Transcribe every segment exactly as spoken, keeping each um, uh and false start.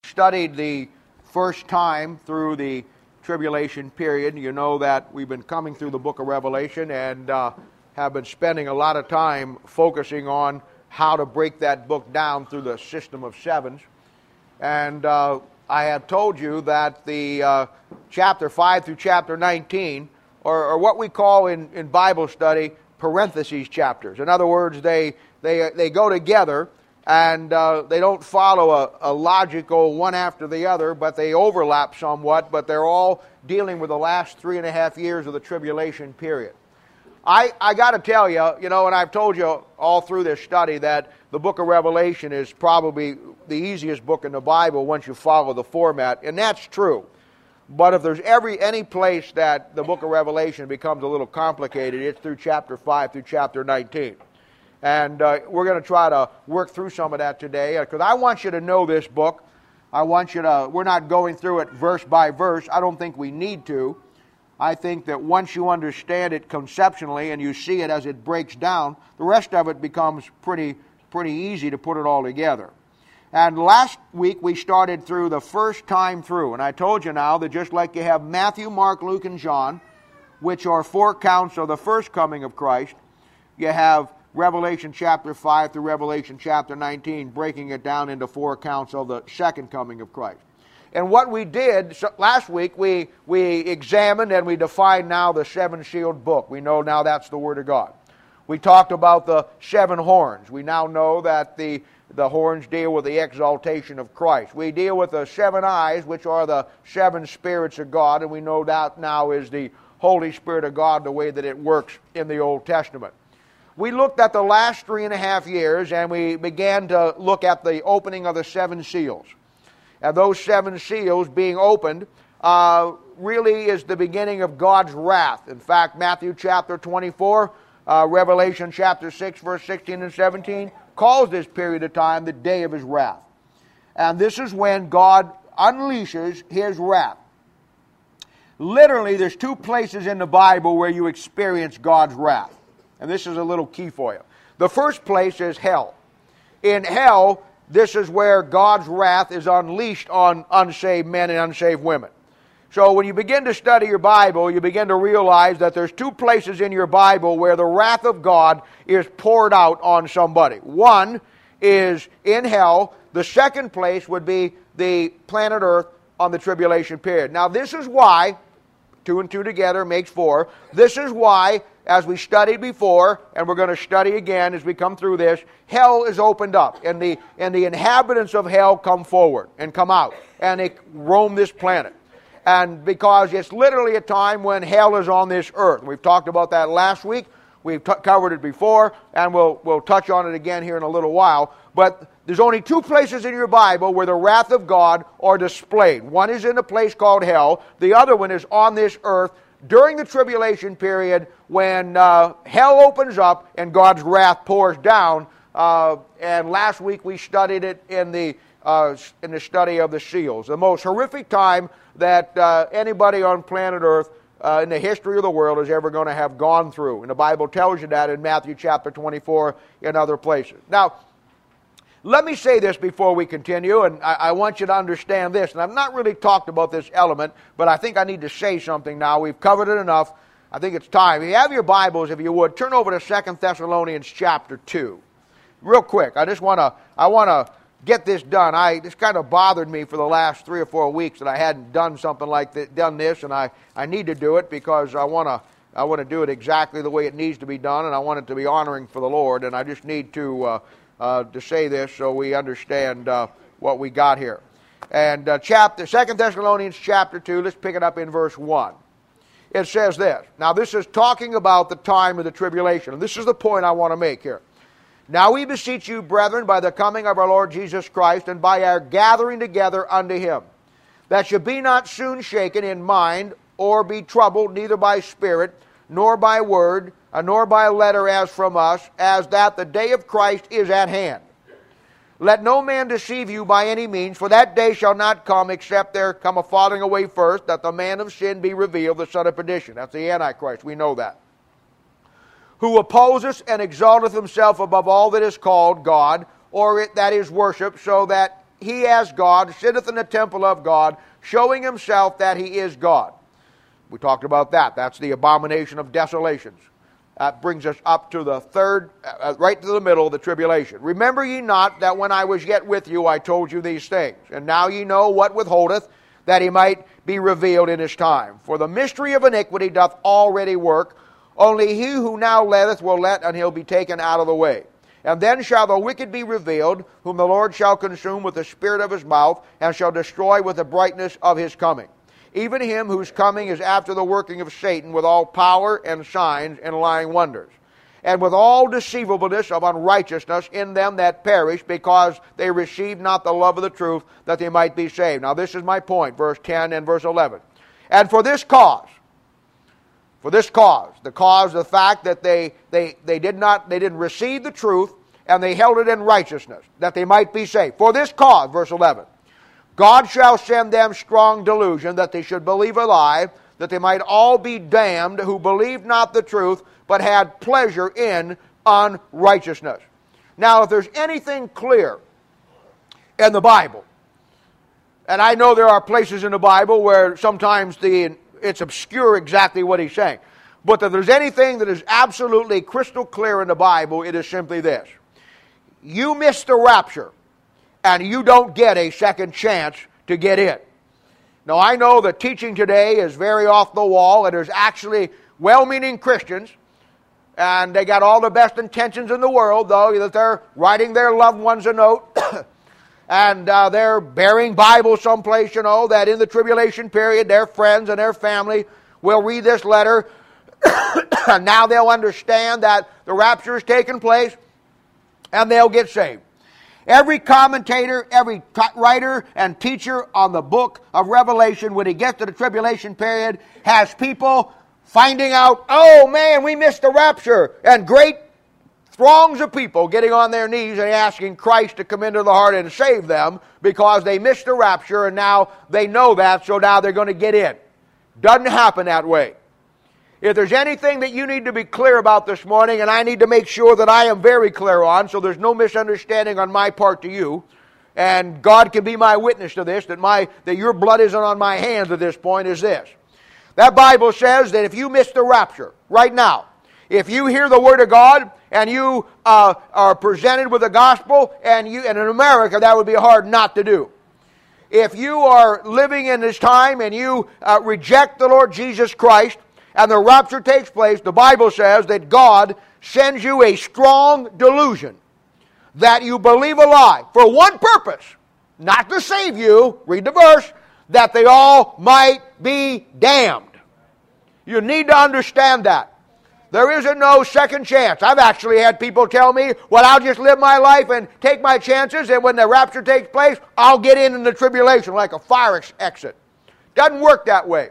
studied the first time through the tribulation period, you know that we've been coming through the book of Revelation and uh, have been spending a lot of time focusing on how to break that book down through the system of sevens. And uh, I have told you that the uh, chapter five through chapter nineteen are, are what we call in, in Bible study parentheses chapters. In other words, they they they go together, and uh, they don't follow a, a logical one after the other, but they overlap somewhat, but they're all dealing with the last three and a half years of the tribulation period. I, I got to tell you, you know, and I've told you all through this study that the book of Revelation is probably the easiest book in the Bible once you follow the format, and that's true. But if there's every any place that the book of Revelation becomes a little complicated, it's through chapter five through chapter nineteen. And uh, we're going to try to work through some of that today, because I want you to know this book. I want you to, we're not going through it verse by verse. I don't think we need to. I think that once you understand it conceptually and you see it as it breaks down, the rest of it becomes pretty, pretty easy to put it all together. And last week we started through the first time through. And I told you now that just like you have Matthew, Mark, Luke, and John, which are four counts of the first coming of Christ, you have Revelation chapter five through Revelation chapter nineteen, breaking it down into four accounts of the second coming of Christ. And what we did so last week, we, we examined and we defined now the seven-sealed book. We know now that's the Word of God. We talked about the seven horns. We now know that the, the horns deal with the exaltation of Christ. We deal with the seven eyes, which are the seven spirits of God, and we know that now is the Holy Spirit of God, the way that it works in the Old Testament. We looked at the last three and a half years, and we began to look at the opening of the seven seals. And those seven seals being opened uh, really is the beginning of God's wrath. In fact, Matthew chapter twenty-four, uh, Revelation chapter six, verse sixteen and seventeen, calls this period of time the day of His wrath. And this is when God unleashes His wrath. Literally, there's two places in the Bible where you experience God's wrath. And this is a little key for you. The first place is hell. In hell, this is where God's wrath is unleashed on unsaved men and unsaved women. So when you begin to study your Bible, you begin to realize that there's two places in your Bible where the wrath of God is poured out on somebody. One is in hell. The second place would be the planet Earth on the tribulation period. Now this is why, two and two together makes four, this is why, as we studied before, and we're going to study again as we come through this, hell is opened up, and the and the inhabitants of hell come forward and come out, and they roam this planet. And because it's literally a time when hell is on this earth. We've talked about that last week. We've t- covered it before, and we'll we'll touch on it again here in a little while. But there's only two places in your Bible where the wrath of God are displayed. One is in a place called hell. The other one is on this earth during the tribulation period, when uh, hell opens up and God's wrath pours down. Uh, and last week we studied it in the uh, in the study of the seals. The most horrific time that uh, anybody on planet Earth uh, in the history of the world is ever going to have gone through. And the Bible tells you that in Matthew chapter twenty-four and other places. Now, let me say this before we continue, and I, I want you to understand this. And I've not really talked about this element, but I think I need to say something now. We've covered it enough. I think it's time. If you have your Bibles, if you would, turn over to Second Thessalonians chapter two. Real quick, I just want to I want to get this done. I This kind of bothered me for the last three or four weeks that I hadn't done something like this, done this, and I, I need to do it because I want to I want to do it exactly the way it needs to be done, and I want it to be honoring for the Lord, and I just need to... Uh, Uh, to say this so we understand uh, what we got here. And uh, chapter Second Thessalonians chapter two, let's pick it up in verse one. It says this. Now this is talking about the time of the tribulation. And this is the point I want to make here. Now we beseech you, brethren, by the coming of our Lord Jesus Christ, and by our gathering together unto Him, that ye be not soon shaken in mind, or be troubled, neither by spirit, nor by word, Uh, nor by a letter as from us, as that the day of Christ is at hand. Let no man deceive you by any means, for that day shall not come, except there come a falling away first, that the man of sin be revealed, the son of perdition. That's the Antichrist, we know that. Who opposeth and exalteth himself above all that is called God, or it, that is worshipped, so that he as God, sitteth in the temple of God, showing himself that he is God. We talked about that. That's the abomination of desolations. That brings us up to the third, uh, right to the middle of the tribulation. Remember ye not that when I was yet with you I told you these things, and now ye know what withholdeth, that he might be revealed in his time. For the mystery of iniquity doth already work, only he who now letteth will let, and he'll be taken out of the way. And then shall the wicked be revealed, whom the Lord shall consume with the spirit of his mouth, and shall destroy with the brightness of his coming. Even him whose coming is after the working of Satan, with all power and signs and lying wonders, and with all deceivableness of unrighteousness in them that perish, because they receive not the love of the truth, that they might be saved. Now this is my point, verse ten and verse eleven. And for this cause, for this cause, the cause of the fact that they, they, they did not, they didn't receive the truth, and they held it in righteousness, that they might be saved. For this cause, verse eleven, God shall send them strong delusion, that they should believe a lie, that they might all be damned, who believed not the truth, but had pleasure in unrighteousness. Now, if there's anything clear in the Bible, and I know there are places in the Bible where sometimes the it's obscure exactly what he's saying, but if there's anything that is absolutely crystal clear in the Bible, it is simply this. You miss the rapture, and you don't get a second chance to get in. Now, I know the teaching today is very off the wall, and there's actually well-meaning Christians, and they got all the best intentions in the world, though, that they're writing their loved ones a note, and uh, they're burying Bibles someplace, you know, that in the tribulation period, their friends and their family will read this letter, and now they'll understand that the rapture is taking place, and they'll get saved. Every commentator, every writer and teacher on the book of Revelation, when he gets to the tribulation period, has people finding out, oh man, we missed the rapture, and great throngs of people getting on their knees and asking Christ to come into the heart and save them because they missed the rapture, and now they know that, so now they're going to get in. Doesn't happen that way. If there's anything that you need to be clear about this morning, and I need to make sure that I am very clear on, so there's no misunderstanding on my part to you, and God can be my witness to this, that my that your blood isn't on my hands at this point, is this. That Bible says that if you miss the rapture, right now, if you hear the Word of God, and you uh, are presented with the gospel, and you and in America that would be hard not to do. If you are living in this time, and you uh, reject the Lord Jesus Christ, and the rapture takes place, the Bible says that God sends you a strong delusion that you believe a lie for one purpose, not to save you, read the verse, that they all might be damned. You need to understand that. There isn't no second chance. I've actually had people tell me, well, I'll just live my life and take my chances, and when the rapture takes place, I'll get in in the tribulation like a fire exit. Doesn't work that way.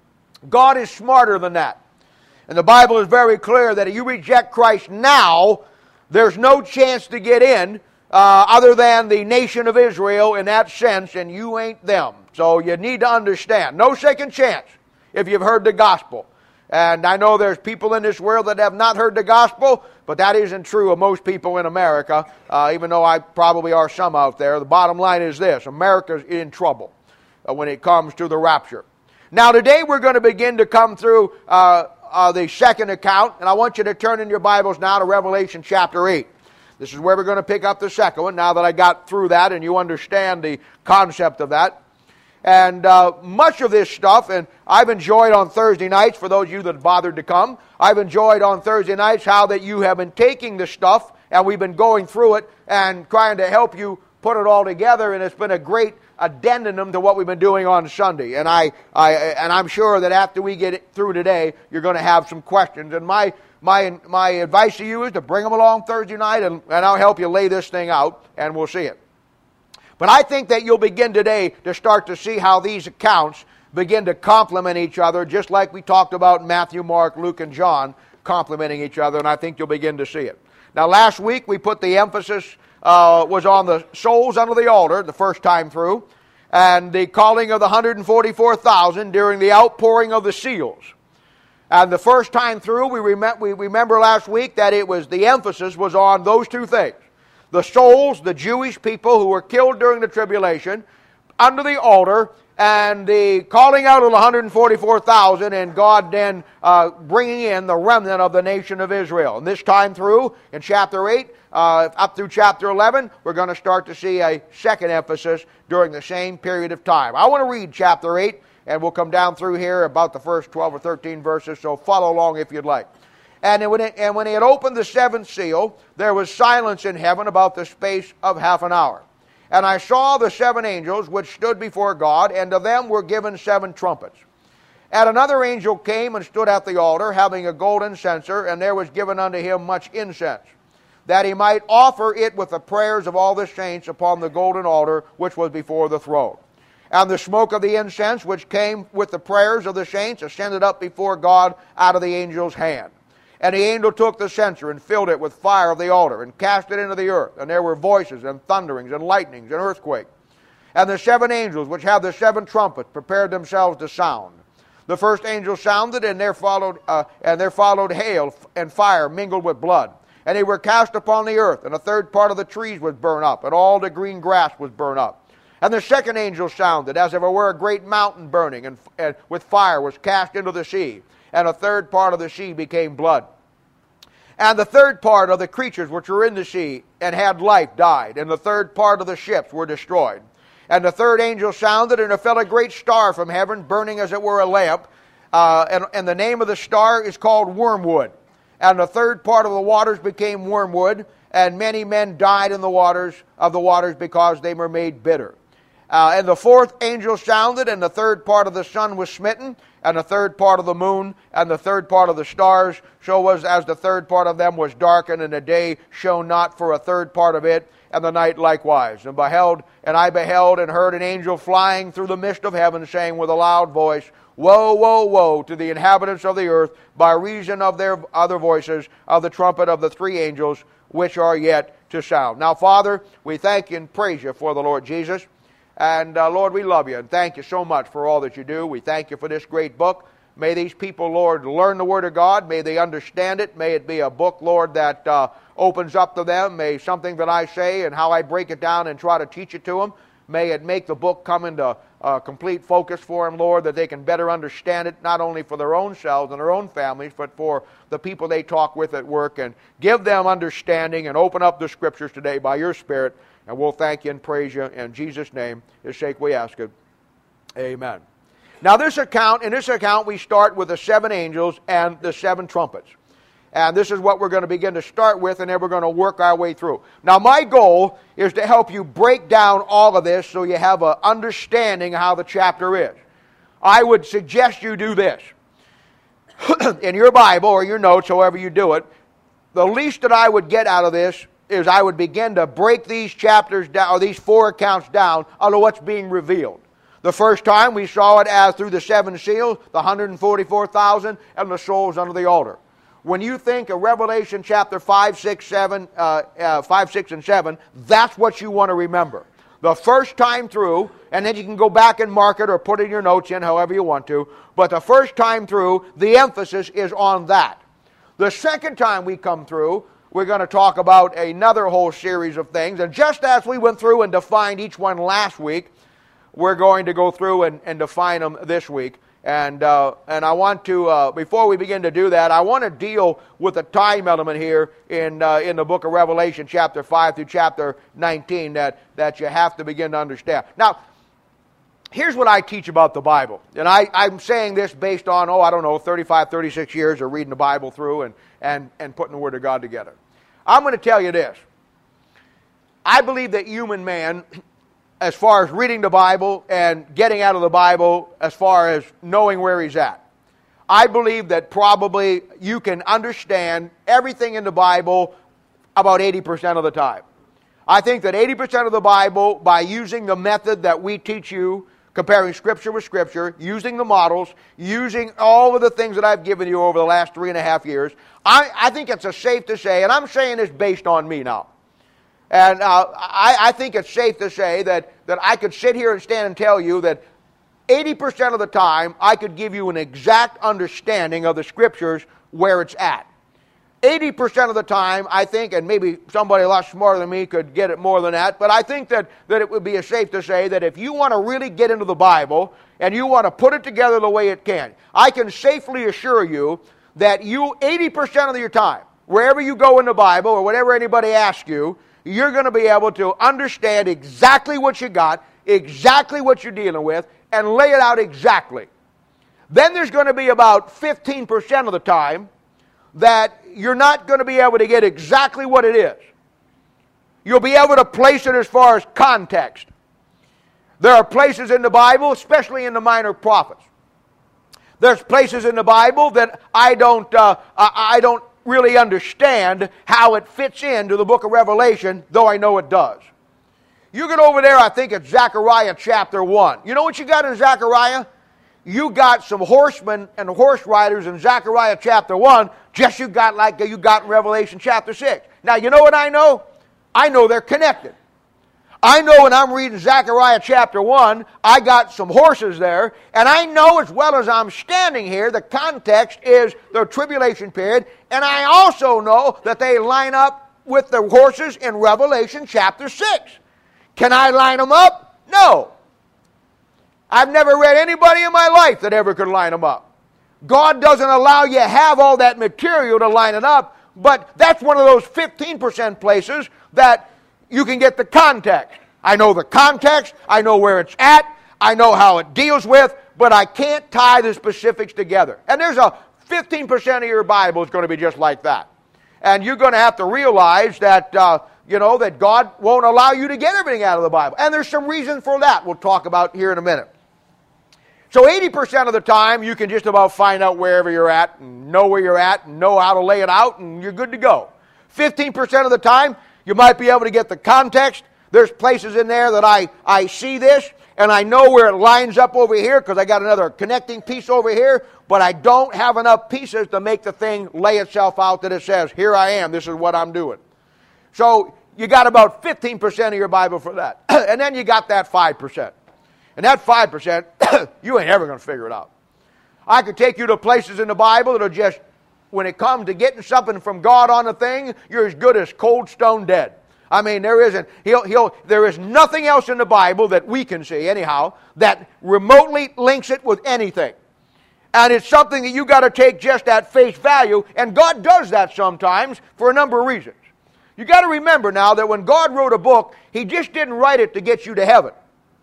God is smarter than that. And the Bible is very clear that if you reject Christ now, there's no chance to get in uh, other than the nation of Israel in that sense, and you ain't them. So you need to understand. No second chance if you've heard the gospel. And I know there's people in this world that have not heard the gospel, but that isn't true of most people in America, uh, even though I probably are some out there. The bottom line is this. America's in trouble uh, when it comes to the rapture. Now today we're going to begin to come through uh, uh, the second account, and I want you to turn in your Bibles now to Revelation chapter eight. This is where we're going to pick up the second one, now that I got through that and you understand the concept of that. And uh, much of this stuff, and I've enjoyed on Thursday nights, for those of you that bothered to come, I've enjoyed on Thursday nights how that you have been taking the stuff, and we've been going through it and trying to help you put it all together, and it's been a great addendum to what we've been doing on Sunday. And I, I, and I'm sure that after we get it through today, you're going to have some questions. And my, my, my advice to you is to bring them along Thursday night, and, and I'll help you lay this thing out, and we'll see it. But I think that you'll begin today to start to see how these accounts begin to complement each other, just like we talked about Matthew, Mark, Luke, and John complementing each other, and I think you'll begin to see it. Now, last week we put the emphasis uh, was on the souls under the altar the first time through, and the calling of the one hundred forty-four thousand during the outpouring of the seals. And the first time through, we, rem- we remember last week that it was the emphasis was on those two things. the souls, the Jewish people who were killed during the tribulation, under the altar, and the calling out of the one hundred forty-four thousand, and God then uh, bringing in the remnant of the nation of Israel. And this time through, in chapter eight, uh, up through chapter eleven, we're going to start to see a second emphasis during the same period of time. I want to read chapter eight, and we'll come down through here about the first twelve or thirteen verses, so follow along if you'd like. And when, it, and when he had opened the seventh seal, there was silence in heaven about the space of half an hour. And I saw the seven angels which stood before God, and to them were given seven trumpets. And another angel came and stood at the altar, having a golden censer, and there was given unto him much incense, that he might offer it with the prayers of all the saints upon the golden altar which was before the throne. And the smoke of the incense which came with the prayers of the saints ascended up before God out of the angel's hand. And the angel took the censer and filled it with fire of the altar and cast it into the earth. And there were voices and thunderings and lightnings and earthquake. And the seven angels which had the seven trumpets prepared themselves to sound. The first angel sounded, and there followed uh, and there followed hail and fire mingled with blood. And they were cast upon the earth, and a third part of the trees was burned up, and all the green grass was burned up. And the second angel sounded, as if it were a great mountain burning, and, and with fire was cast into the sea. And a third part of the sea became blood. And the third part of the creatures which were in the sea and had life died, and the third part of the ships were destroyed. And the third angel sounded, and there fell a great star from heaven, burning as it were a lamp. Uh, and, and the name of the star is called Wormwood. And the third part of the waters became wormwood, and many men died in the waters of the waters because they were made bitter. Uh, and the fourth angel sounded, and the third part of the sun was smitten, and the third part of the moon, and the third part of the stars, so was as the third part of them was darkened, and the day shone not for a third part of it, and the night likewise. And beheld, and I beheld and heard an angel flying through the midst of heaven, saying with a loud voice, Woe, woe, woe to the inhabitants of the earth, by reason of their other voices, of the trumpet of the three angels, which are yet to sound. Now, Father, we thank you and praise you for the Lord Jesus. And uh, Lord, we love you and thank you so much for all that you do. We thank you for this great book. May these people, Lord, learn the Word of God. May they understand it. May it be a book, Lord, that uh, opens up to them. May something that I say and how I break it down and try to teach it to them, may it make the book come into uh, complete focus for them, Lord, that they can better understand it, not only for their own selves and their own families, but for the people they talk with at work. And give them understanding and open up the Scriptures today by your Spirit. And we'll thank you and praise you. In Jesus' name, his sake we ask it. Amen. Now this account, in this account we start with the seven angels and the seven trumpets. And this is what we're going to begin to start with, and then we're going to work our way through. Now my goal is to help you break down all of this so you have an understanding how the chapter is. I would suggest you do this. In your Bible or your notes, however you do it, the least that I would get out of this is I would begin to break these chapters down, or these four accounts down, out of what's being revealed. The first time we saw it as through the seven seals, the one hundred forty-four thousand, and the souls under the altar. When you think of Revelation chapter five, six, seven, uh, uh, five, six, and seven, that's what you want to remember. The first time through, and then you can go back and mark it or put it in your notes in, however you want to, but the first time through, the emphasis is on that. The second time we come through, we're going to talk about another whole series of things. And just as we went through and defined each one last week, we're going to go through and, and define them this week. And uh, and I want to, uh, before we begin to do that, I want to deal with the time element here in uh, in the book of Revelation, chapter five through chapter nineteen, that, that you have to begin to understand. Now, here's what I teach about the Bible. And I, I'm saying this based on, oh, I don't know, thirty-five, thirty-six years of reading the Bible through and, and, and putting the Word of God together. I'm going to tell you this. I believe that human man, as far as reading the Bible and getting out of the Bible, as far as knowing where he's at, I believe that probably you can understand everything in the Bible about eighty percent of the time. I think that eighty percent of the Bible, by using the method that we teach you, comparing Scripture with Scripture, using the models, using all of the things that I've given you over the last three and a half years, I, I think it's a safe to say, and I'm saying this based on me now, and uh, I, I think it's safe to say that, that I could sit here and stand and tell you that eighty percent of the time I could give you an exact understanding of the Scriptures where it's at. eighty percent of the time, I think, and maybe somebody a lot smarter than me could get it more than that, but I think that, that it would be safe to say that if you want to really get into the Bible and you want to put it together the way it can, I can safely assure you that you, eighty percent of your time, wherever you go in the Bible or whatever anybody asks you, you're going to be able to understand exactly what you got, exactly what you're dealing with, and lay it out exactly. Then there's going to be about fifteen percent of the time that you're not going to be able to get exactly what it is. You'll be able to place it as far as context. There are places in the Bible, especially in the minor prophets. There's places in the Bible that I don't, uh, I don't really understand how it fits into the book of Revelation, though I know it does. You get over there, I think it's Zechariah chapter one. You know what you got in Zechariah? You got some horsemen and horse riders in Zechariah chapter one, just you got like you got in Revelation chapter six. Now, you know what I know? I know they're connected. I know when I'm reading Zechariah chapter one, I got some horses there, and I know as well as I'm standing here, the context is the tribulation period, and I also know that they line up with the horses in Revelation chapter six. Can I line them up? No. I've never read anybody in my life that ever could line them up. God doesn't allow you to have all that material to line it up, but that's one of those fifteen percent places that you can get the context. I know the context, I know where it's at, I know how it deals with, but I can't tie the specifics together. And there's a fifteen percent of your Bible is going to be just like that. And you're going to have to realize that, uh, you know, that God won't allow you to get everything out of the Bible. And there's some reason for that we'll talk about here in a minute. So eighty percent of the time, you can just about find out wherever you're at, and know where you're at, and know how to lay it out, and you're good to go. fifteen percent of the time, you might be able to get the context. There's places in there that I, I see this, and I know where it lines up over here, because I got another connecting piece over here, but I don't have enough pieces to make the thing lay itself out that it says, here I am, this is what I'm doing. So you got about fifteen percent of your Bible for that. And then you got that five percent. And that five percent, you ain't ever going to figure it out. I could take you to places in the Bible that are just, when it comes to getting something from God on a thing, you're as good as cold stone dead. I mean, there isn't, he'll, he'll, there is nothing else in the Bible that we can see, anyhow, that remotely links it with anything. And it's something that you got to take just at face value, and God does that sometimes for a number of reasons. You got to remember now that when God wrote a book, He just didn't write it to get you to heaven.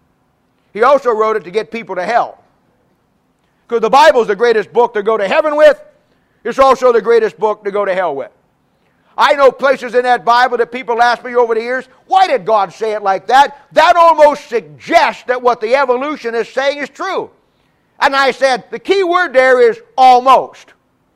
He also wrote it to get people to hell. Because the Bible is the greatest book to go to heaven with. It's also the greatest book to go to hell with. I know places in that Bible that people ask me over the years, why did God say it like that? That almost suggests that what the evolution is saying is true. And I said, the key word there is almost.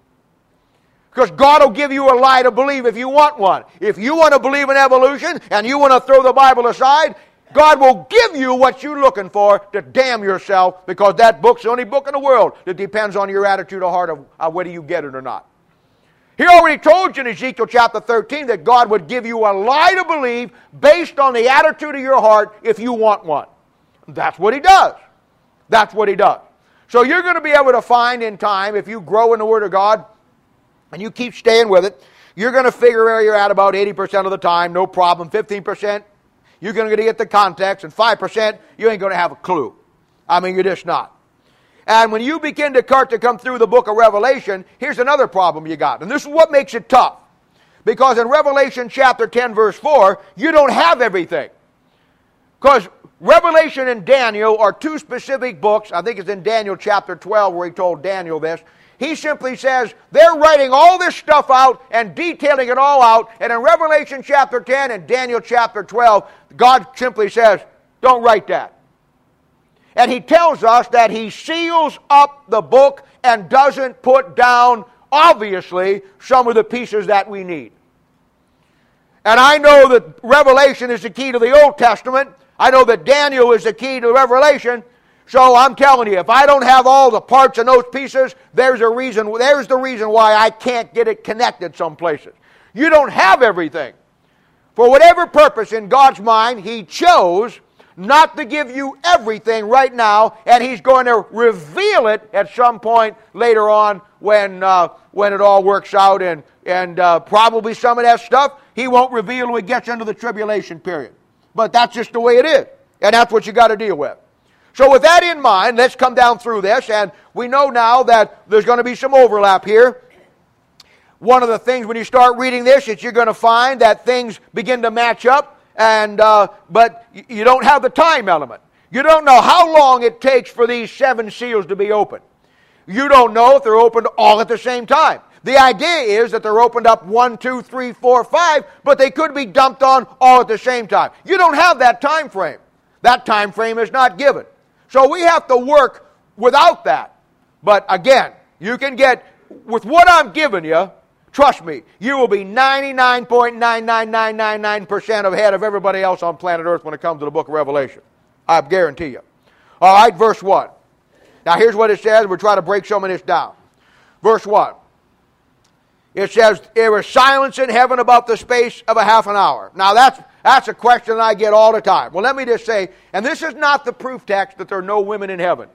Because God will give you a lie to believe if you want one. If you want to believe in evolution and you want to throw the Bible aside, God will give you what you're looking for to damn yourself, because that book's the only book in the world that depends on your attitude of heart of uh, whether you get it or not. He already told you in Ezekiel chapter thirteen that God would give you a lie to believe based on the attitude of your heart if you want one. That's what He does. That's what He does. So you're going to be able to find in time, if you grow in the Word of God and you keep staying with it, you're going to figure where you're at about eighty percent of the time, no problem. fifteen percent, you're going to get the context, and five percent, you ain't going to have a clue. I mean, you're just not. And when you begin to start to come through the book of Revelation, here's another problem you got. And this is what makes it tough. Because in Revelation chapter ten, verse four, you don't have everything. Because Revelation and Daniel are two specific books. I think it's in Daniel chapter twelve where he told Daniel this. He simply says, they're writing all this stuff out and detailing it all out. And in Revelation chapter ten and Daniel chapter twelve, God simply says, don't write that. And He tells us that He seals up the book and doesn't put down, obviously, some of the pieces that we need. And I know that Revelation is the key to the Old Testament. I know that Daniel is the key to Revelation. So I'm telling you, if I don't have all the parts and those pieces, there's a reason. There's the reason why I can't get it connected some places. You don't have everything. For whatever purpose in God's mind, He chose not to give you everything right now, and He's going to reveal it at some point later on when uh, when it all works out, and, and uh, probably some of that stuff He won't reveal when He gets into the tribulation period. But that's just the way it is, and that's what you got to deal with. So with that in mind, let's come down through this, and we know now that there's going to be some overlap here. One of the things when you start reading this is you're going to find that things begin to match up, and uh, but you don't have the time element. You don't know how long it takes for these seven seals to be opened. You don't know if they're opened all at the same time. The idea is that they're opened up one, two, three, four, five, but they could be dumped on all at the same time. You don't have that time frame. That time frame is not given. So we have to work without that. But again, you can get, with what I'm giving you, trust me, you will be ninety-nine point nine nine nine nine nine percent ahead of everybody else on planet Earth when it comes to the book of Revelation. I guarantee you. All right, verse one. Now here's what it says. We'll try to break some of this down. Verse one. It says, there was silence in heaven about the space of a half an hour. Now that's that's a question I get all the time. Well, let me just say, and this is not the proof text that there are no women in heaven.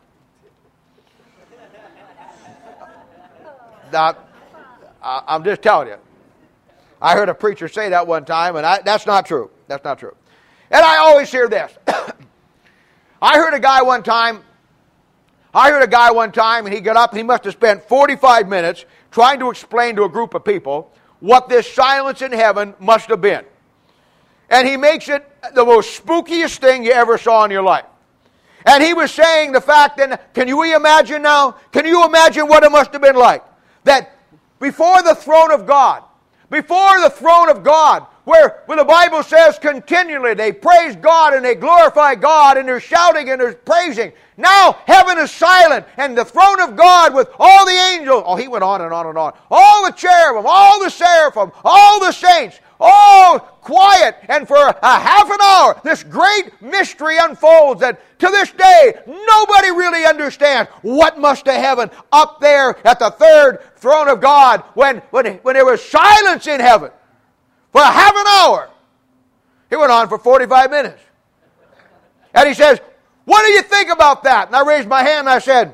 Now, I'm just telling you. I heard a preacher say that one time, and I, that's not true. That's not true. And I always hear this. I heard a guy one time, I heard a guy one time, and he got up, and he must have spent forty-five minutes trying to explain to a group of people what this silence in heaven must have been. And he makes it the most spookiest thing you ever saw in your life. And he was saying the fact that, can you imagine now? Can you imagine what it must have been like? That before the throne of God, before the throne of God, where, where the Bible says continually they praise God and they glorify God and they're shouting and they're praising. Now heaven is silent and the throne of God with all the angels. Oh, he went on and on and on. All the cherubim, all the seraphim, all the saints, all quiet. And for a half an hour, this great mystery unfolds that to this day, nobody really understands what must have heaven up there at the third throne of God when, when, when there was silence in heaven. For a half an hour. He went on for forty-five minutes. And he says, what do you think about that? And I raised my hand and I said,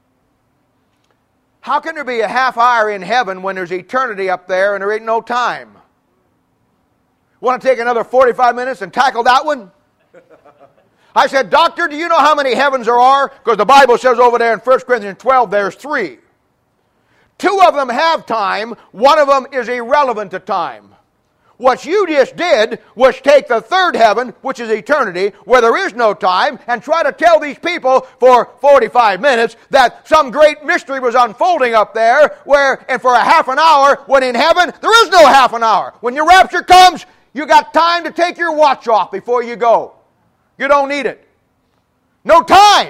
how can there be a half hour in heaven when there's eternity up there and there ain't no time? Want to take another forty-five minutes and tackle that one? I said, doctor, do you know how many heavens there are? Because the Bible says over there in First Corinthians twelve, there's three. Two of them have time. One of them is irrelevant to time. What you just did was take the third heaven, which is eternity, where there is no time, and try to tell these people for forty-five minutes that some great mystery was unfolding up there, where, and for a half an hour, when in heaven, there is no half an hour. When your rapture comes, you got time to take your watch off before you go. You don't need it. No time.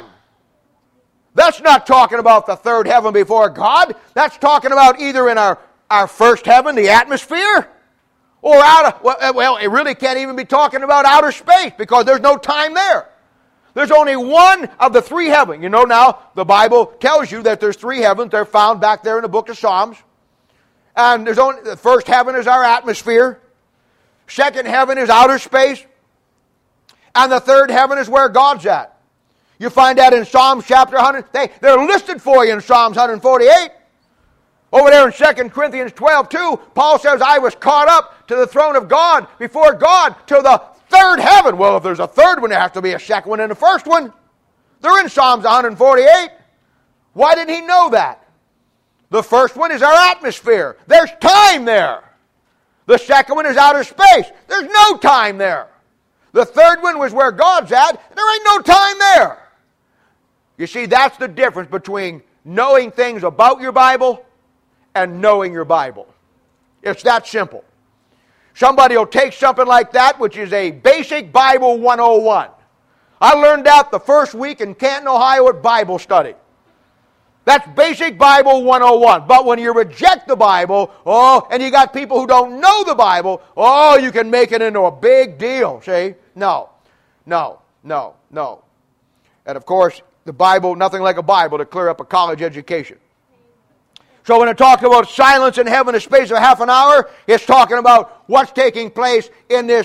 That's not talking about the third heaven before God. That's talking about either in our, our first heaven, the atmosphere, or out of, well, it really can't even be talking about outer space because there's no time there. There's only one of the three heavens. You know now, the Bible tells you that there's three heavens. They're found back there in the book of Psalms. And there's only, the first heaven is our atmosphere. Second heaven is outer space. And the third heaven is where God's at. You find that in Psalms chapter one hundred. They, they're listed for you in Psalms one forty-eight. Over there in Second Corinthians twelve two, Paul says, I was caught up to the throne of God, before God, to the third heaven. Well, if there's a third one, there has to be a second one and a first one. They're in Psalms one forty-eight. Why did he know that? The first one is our atmosphere. There's time there. The second one is outer space. There's no time there. The third one was where God's at, and there ain't no time there. You see, that's the difference between knowing things about your Bible and knowing your Bible. It's that simple. Somebody will take something like that, which is a basic Bible one oh one. I learned that the first week in Canton, Ohio at Bible study. That's basic Bible one oh one. But when you reject the Bible, oh, and you got people who don't know the Bible, oh, you can make it into a big deal, see? No, no, no, no. And of course, the Bible, nothing like a Bible to clear up a college education. So when it talks about silence in heaven, a space of half an hour, it's talking about what's taking place in this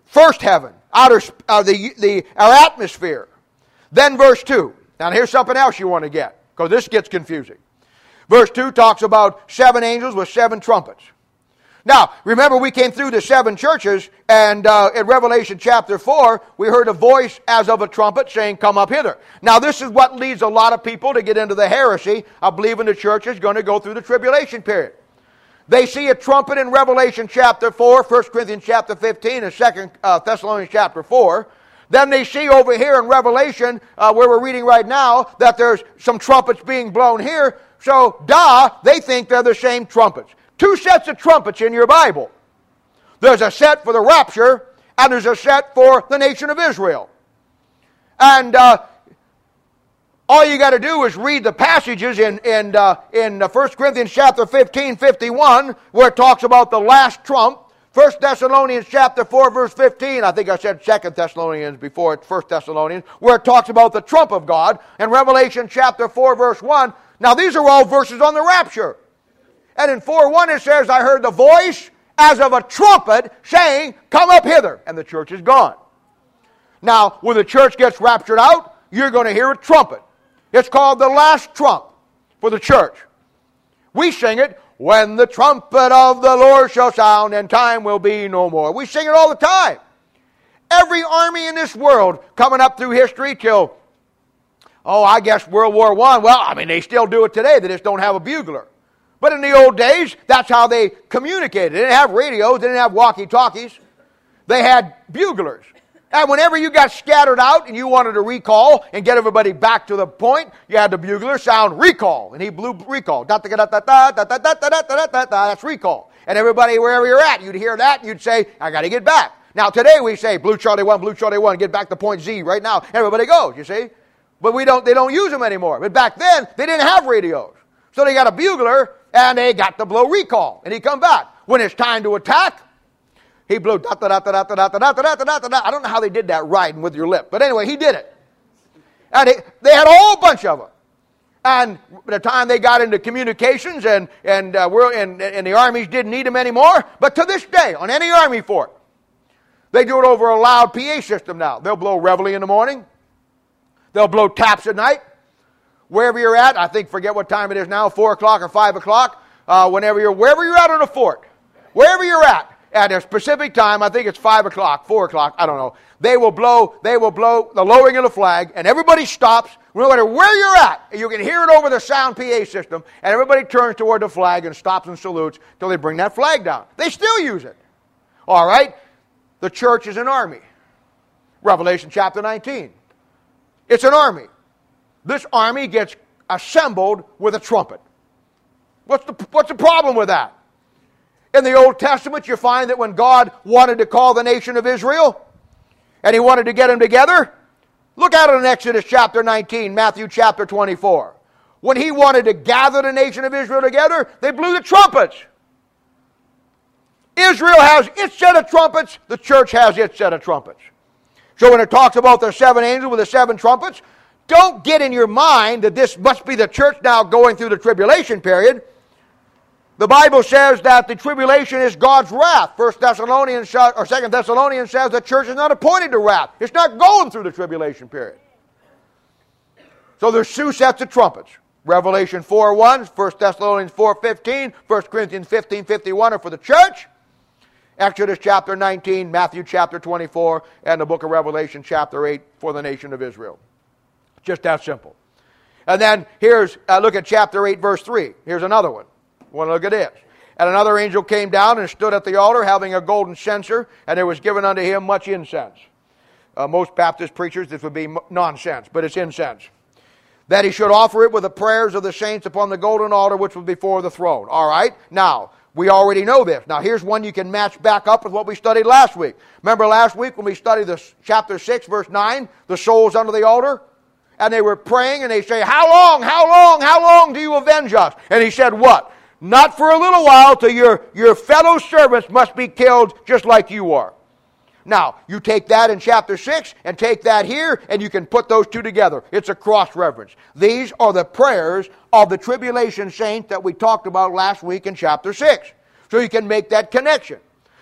first heaven, outer, uh, the, the, our atmosphere. Then verse two. Now here's something else you want to get, because this gets confusing. Verse two talks about seven angels with seven trumpets. Now, remember we came through the seven churches, and uh, in Revelation chapter four, we heard a voice as of a trumpet saying, come up hither. Now, this is what leads a lot of people to get into the heresy of believing the church is going to go through the tribulation period. They see a trumpet in Revelation chapter four, First Corinthians chapter fifteen, and Second uh, Thessalonians chapter four. Then they see over here in Revelation, uh, where we're reading right now, that there's some trumpets being blown here. So, duh, they think they're the same trumpets. Two sets of trumpets in your Bible. There's a set for the rapture, and there's a set for the nation of Israel. And uh, all you got to do is read the passages in in uh, in First Corinthians chapter fifteen, fifty-one, where it talks about the last trump. First Thessalonians chapter four, verse fifteen. I think I said Second Thessalonians before it's First Thessalonians, where it talks about the trump of God. And Revelation chapter four, verse one. Now these are all verses on the rapture. And in four one it says, I heard the voice as of a trumpet saying, come up hither. And the church is gone. Now, when the church gets raptured out, you're going to hear a trumpet. It's called the last trump for the church. We sing it, when the trumpet of the Lord shall sound and time will be no more. We sing it all the time. Every army in this world coming up through history till, oh, I guess World War One. Well, I mean, they still do it today. They just don't have a bugler. But in the old days, that's how they communicated. They didn't have radios. They didn't have walkie-talkies. They had buglers. And whenever you got scattered out and you wanted to recall and get everybody back to the point, you had the bugler sound recall. And he blew recall. That's recall. And everybody, wherever you're at, you'd hear that and you'd say, I got to get back. Now today we say, Blue Charlie one, Blue Charlie one, get back to point Z right now. Everybody goes, you see. But we don't. they don't use them anymore. But back then, they didn't have radios. So they got a bugler, and they got to blow recall. And he come back. When it's time to attack, he blew da da da da da da da da da da da da. I don't know how they did that riding with your lip. But anyway, he did it. And it, they had a whole bunch of them. And by the time they got into communications, and and, uh, we're, and, and the armies didn't need them anymore. But to this day, on any army fort, they do it over a loud P A system now. They'll blow reveille in the morning. They'll blow taps at night. Wherever you're at, I think, forget what time it is now, four o'clock or five o'clock, uh, whenever you're, wherever you're at on a fort, wherever you're at, at a specific time, I think it's five o'clock, four o'clock, I don't know, they will blow, they will blow the lowering of the flag, and everybody stops, no matter where you're at, you can hear it over the sound P A system, and everybody turns toward the flag and stops and salutes till they bring that flag down. They still use it. All right? The church is an army. Revelation chapter nineteen. It's an army. This army gets assembled with a trumpet. What's the, what's the problem with that? In the Old Testament, you find that when God wanted to call the nation of Israel, and he wanted to get them together, look at it in Exodus chapter nineteen, Matthew chapter twenty-four. When he wanted to gather the nation of Israel together, they blew the trumpets. Israel has its set of trumpets, the church has its set of trumpets. So when it talks about the seven angels with the seven trumpets, don't get in your mind that this must be the church now going through the tribulation period. The Bible says that the tribulation is God's wrath. First Thessalonians or Second Thessalonians says the church is not appointed to wrath. It's not going through the tribulation period. So there's two sets of trumpets. Revelation four one, First Thessalonians four fifteen, First Corinthians fifteen fifty-one are for the church. Exodus chapter nineteen, Matthew chapter twenty-four, and the book of Revelation chapter eight for the nation of Israel. Just that simple. And then here's, uh, look at chapter eight, verse three. Here's another one. Want to look at this. And another angel came down and stood at the altar having a golden censer, and there was given unto him much incense. Uh, most Baptist preachers, this would be nonsense, but it's incense. That he should offer it with the prayers of the saints upon the golden altar which was before the throne. All right? Now, we already know this. Now, here's one you can match back up with what we studied last week. Remember last week when we studied this chapter six, verse nine, the souls under the altar? And they were praying and they say, how long, how long, how long do you avenge us? And he said, what? Not for a little while, till your, your fellow servants must be killed just like you are. Now, you take that in chapter six and take that here, and you can put those two together. It's a cross-reference. These are the prayers of the tribulation saints that we talked about last week in chapter six. So you can make that connection.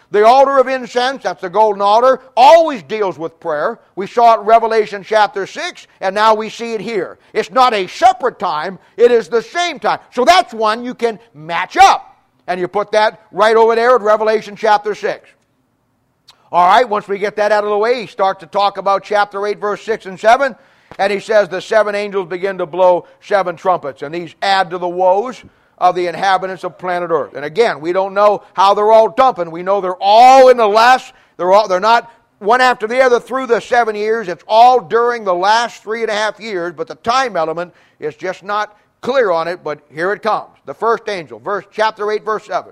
The altar of incense, that's the golden altar, always deals with prayer. We saw it in Revelation chapter six, and now we see it here. It's not a separate time, it is the same time. So that's one you can match up. And you put that right over there at Revelation chapter six. All right, once we get that out of the way, he starts to talk about chapter eight, verse six and seven. And he says the seven angels begin to blow seven trumpets. And these add to the woes of the inhabitants of planet Earth. And again, we don't know how they're all dumping. We know they're all in the last, they're all, they're not one after the other through the seven years. It's all during the last three and a half years, but the time element is just not clear on it, but here it comes. The first angel, verse chapter eight, verse seven.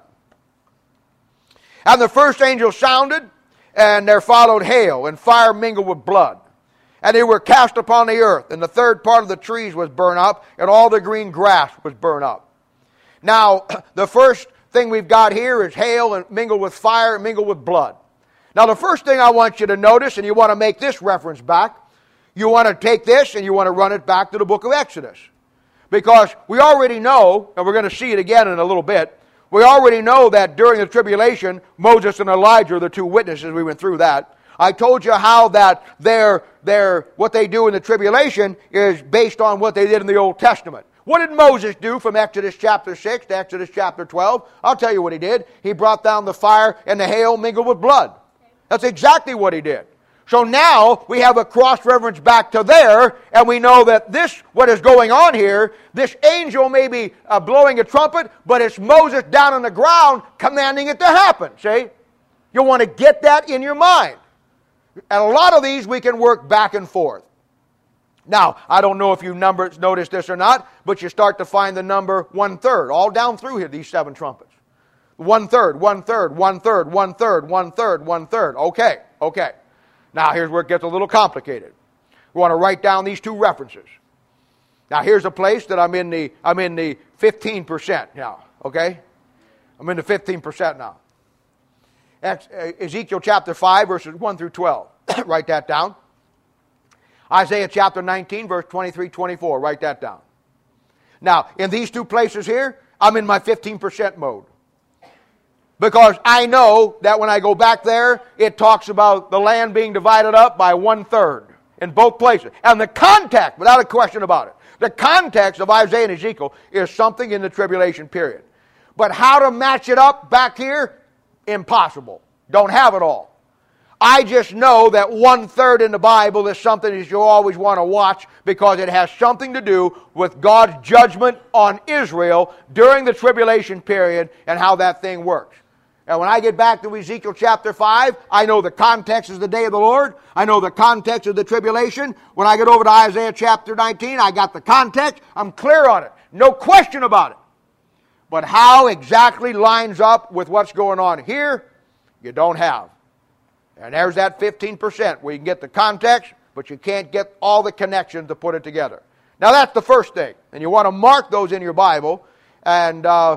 And the first angel sounded, and there followed hail, and fire mingled with blood. And they were cast upon the earth, and the third part of the trees was burned up, and all the green grass was burned up. Now, the first thing we've got here is hail and mingled with fire and mingled with blood. Now, the first thing I want you to notice, and you want to make this reference back, you want to take this and you want to run it back to the book of Exodus. Because we already know, and we're going to see it again in a little bit, we already know that during the tribulation, Moses and Elijah are the two witnesses. We went through that. I told you how that their, their, what they do in the tribulation is based on what they did in the Old Testament. What did Moses do from Exodus chapter six to Exodus chapter twelve? I'll tell you what he did. He brought down the fire and the hail mingled with blood. That's exactly what he did. So now we have a cross-reference back to there, and we know that this, what is going on here, this angel may be uh, blowing a trumpet, but it's Moses down on the ground commanding it to happen. See? You want to get that in your mind. And a lot of these we can work back and forth. Now, I don't know if you numbers noticed this or not, but you start to find the number one-third, all down through here, these seven trumpets. One-third, one-third, one-third, one-third, one-third, one-third. Okay, okay. Now, here's where it gets a little complicated. We want to write down these two references. Now, here's a place that I'm in the, I'm in the fifteen percent now, okay? I'm in the fifteen percent now. That's Ezekiel chapter five, verses one through twelve. Write that down. Isaiah chapter nineteen, verse twenty-three, twenty-four. Write that down. Now, in these two places here, I'm in my fifteen percent mode. Because I know that when I go back there, it talks about the land being divided up by one-third in both places. And the context, without a question about it, the context of Isaiah and Ezekiel is something in the tribulation period. But how to match it up back here? Impossible. Don't have it all. I just know that one-third in the Bible is something that you always want to watch because it has something to do with God's judgment on Israel during the tribulation period and how that thing works. And when I get back to Ezekiel chapter five, I know the context is the day of the Lord. I know the context of the tribulation. When I get over to Isaiah chapter nineteen, I got the context. I'm clear on it. No question about it. But how exactly lines up with what's going on here, you don't have. And there's that fifteen percent where you can get the context, but you can't get all the connections to put it together. Now that's the first thing. And you want to mark those in your Bible. And uh,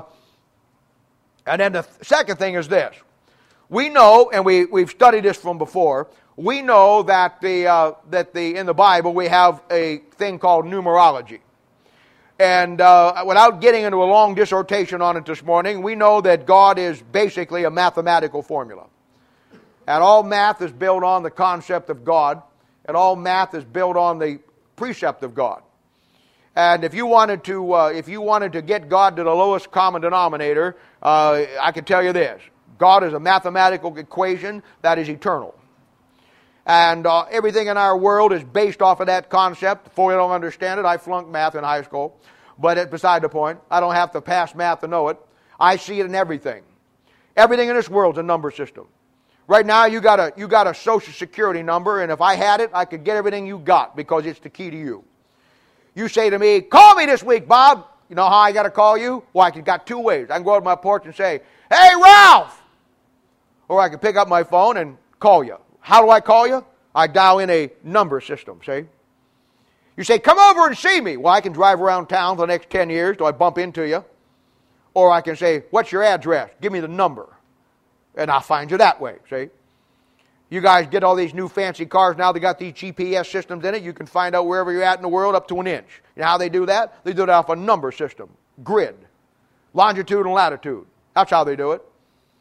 and then the th- second thing is this. We know, and we, we've studied this from before, we know that the uh, that the in the Bible we have a thing called numerology. And uh, without getting into a long dissertation on it this morning, we know that God is basically a mathematical formula. And all math is built on the concept of God, and all math is built on the precept of God. And if you wanted to, uh, if you wanted to get God to the lowest common denominator, uh, I can tell you this: God is a mathematical equation that is eternal, and uh, everything in our world is based off of that concept. For you don't understand it, I flunked math in high school, but it's beside the point. I don't have to pass math to know it. I see it in everything. Everything in this world is a number system. Right now, you got a you got a Social Security number, and if I had it, I could get everything you got because it's the key to you. You say to me, "Call me this week, Bob." You know how I got to call you? Well, I can got two ways. I can go out to my porch and say, "Hey, Ralph!" Or I can pick up my phone and call you. How do I call you? I dial in a number system, see? You say, "Come over and see me." Well, I can drive around town for the next ten years till I bump into you. Or I can say, "What's your address? Give me the number." And I'll find you that way, see? You guys get all these new fancy cars now. They got these G P S systems in it. You can find out wherever you're at in the world up to an inch. You know how they do that? They do it off a number system. Grid. Longitude and latitude. That's how they do it.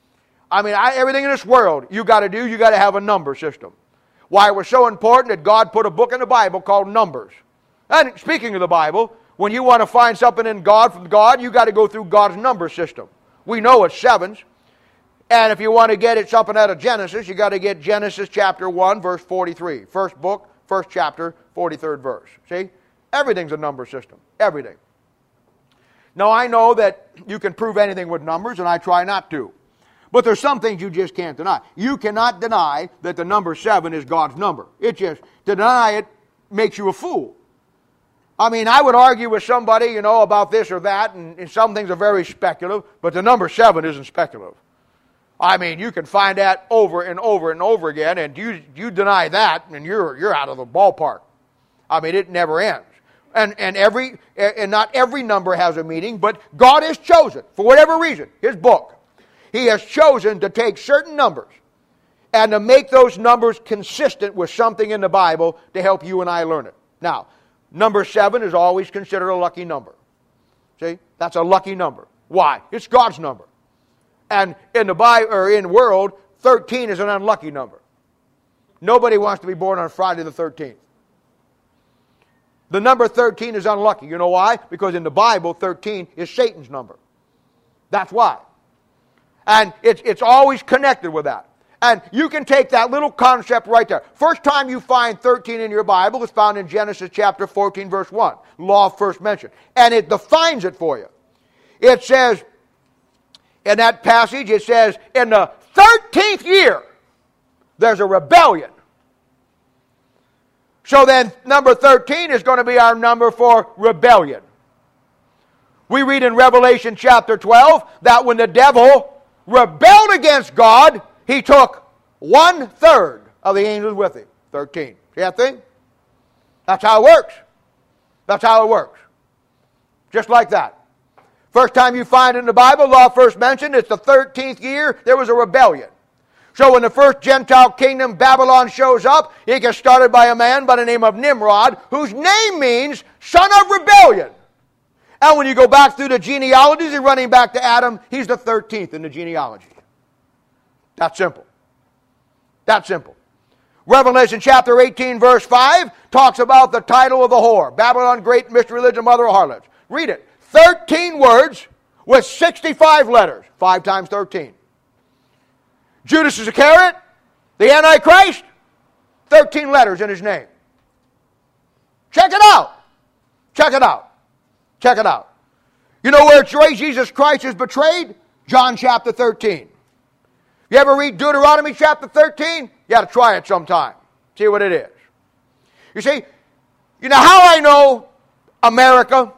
I mean, I, everything in this world you got to do, you got to have a number system. Why it was so important that God put a book in the Bible called Numbers. And speaking of the Bible, when you want to find something in God from God, you got to go through God's number system. We know it's sevens. And if you want to get it something out of Genesis, you got to get Genesis chapter one, verse forty-three. First book, first chapter, forty-third verse. See? Everything's a number system. Everything. Now, I know that you can prove anything with numbers, and I try not to. But there's some things you just can't deny. You cannot deny that the number seven is God's number. It just, to deny it makes you a fool. I mean, I would argue with somebody, you know, about this or that, and, and some things are very speculative, but the number seven isn't speculative. I mean, you can find that over and over and over again, and you you deny that, and you're you're out of the ballpark. I mean, it never ends. And and every and not every number has a meaning, but God has chosen, for whatever reason, His book, He has chosen to take certain numbers and to make those numbers consistent with something in the Bible to help you and I learn it. Now, number seven is always considered a lucky number. See? That's a lucky number. Why? It's God's number. And in the Bible, or in the world, thirteen is an unlucky number. Nobody wants to be born on Friday the thirteenth. The number thirteen is unlucky. You know why? Because in the Bible, thirteen is Satan's number. That's why. And it's, it's always connected with that. And you can take that little concept right there. First time you find thirteen in your Bible is found in Genesis chapter fourteen, verse one. Law of first mention. And it defines it for you. It says, in that passage, it says, in the thirteenth year, there's a rebellion. So then, number thirteen is going to be our number for rebellion. We read in Revelation chapter twelve that when the devil rebelled against God, he took one third of the angels with him. thirteen. See that thing? That's how it works. That's how it works. Just like that. First time you find it in the Bible, law first mentioned, it's the thirteenth year, there was a rebellion. So when the first Gentile kingdom, Babylon, shows up, it gets started by a man by the name of Nimrod, whose name means son of rebellion. And when you go back through the genealogies, you're running back to Adam, he's the thirteenth in the genealogy. That's simple. That's simple. Revelation chapter eighteen, verse five, talks about the title of the whore. Babylon, great mystery religion, mother of harlots. Read it. thirteen words with sixty-five letters. five times thirteen. Judas Iscariot, the Antichrist, thirteen letters in his name. Check it out. Check it out. Check it out. You know where Jesus Christ is betrayed? John chapter thirteen. You ever read Deuteronomy chapter thirteen? You got to try it sometime. See what it is. You see, you know how I know America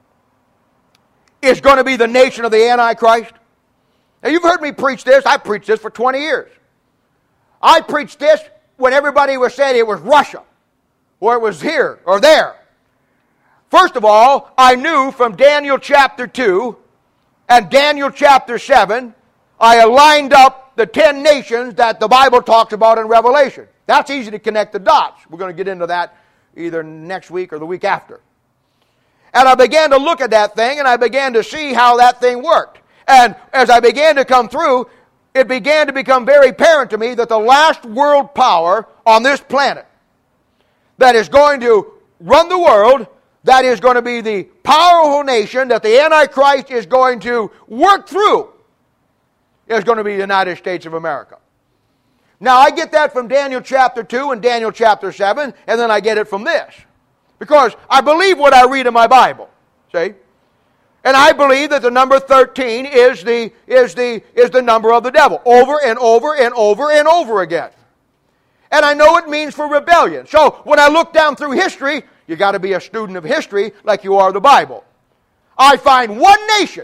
is going to be the nation of the Antichrist? Now, you've heard me preach this. I preached this for twenty years. I preached this when everybody was saying it was Russia, or it was here, or there. First of all, I knew from Daniel chapter two and Daniel chapter seven, I aligned up the ten nations that the Bible talks about in Revelation. That's easy to connect the dots. We're going to get into that either next week or the week after. And I began to look at that thing, and I began to see how that thing worked. And as I began to come through, it began to become very apparent to me that the last world power on this planet that is going to run the world, that is going to be the powerful nation that the Antichrist is going to work through, is going to be the United States of America. Now, I get that from Daniel chapter two and Daniel chapter seven, and then I get it from this. Because I believe what I read in my Bible. See? And I believe that the number thirteen is the, is the, is the number of the devil. Over and over and over and over again. And I know it means for rebellion. So when I look down through history, you got to be a student of history like you are the Bible. I find one nation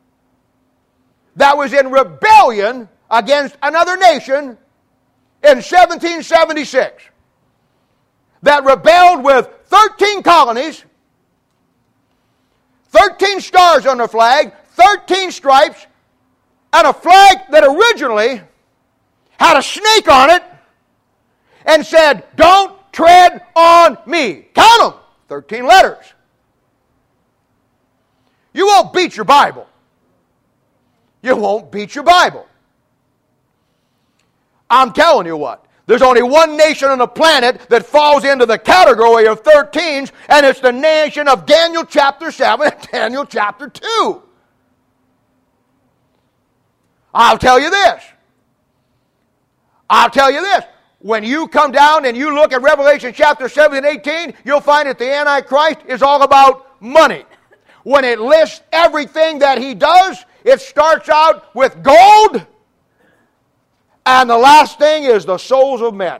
that was in rebellion against another nation in seventeen seventy-six. That rebelled with thirteen colonies, thirteen stars on the flag, thirteen stripes, and a flag that originally had a snake on it and said, "Don't tread on me." Count them. thirteen letters. You won't beat your Bible. You won't beat your Bible. I'm telling you what. There's only one nation on the planet that falls into the category of thirteens, and it's the nation of Daniel chapter seven and Daniel chapter two. I'll tell you this. I'll tell you this. When you come down and you look at Revelation chapter seven and eighteen, you'll find that the Antichrist is all about money. When it lists everything that he does, it starts out with gold, and the last thing is the souls of men.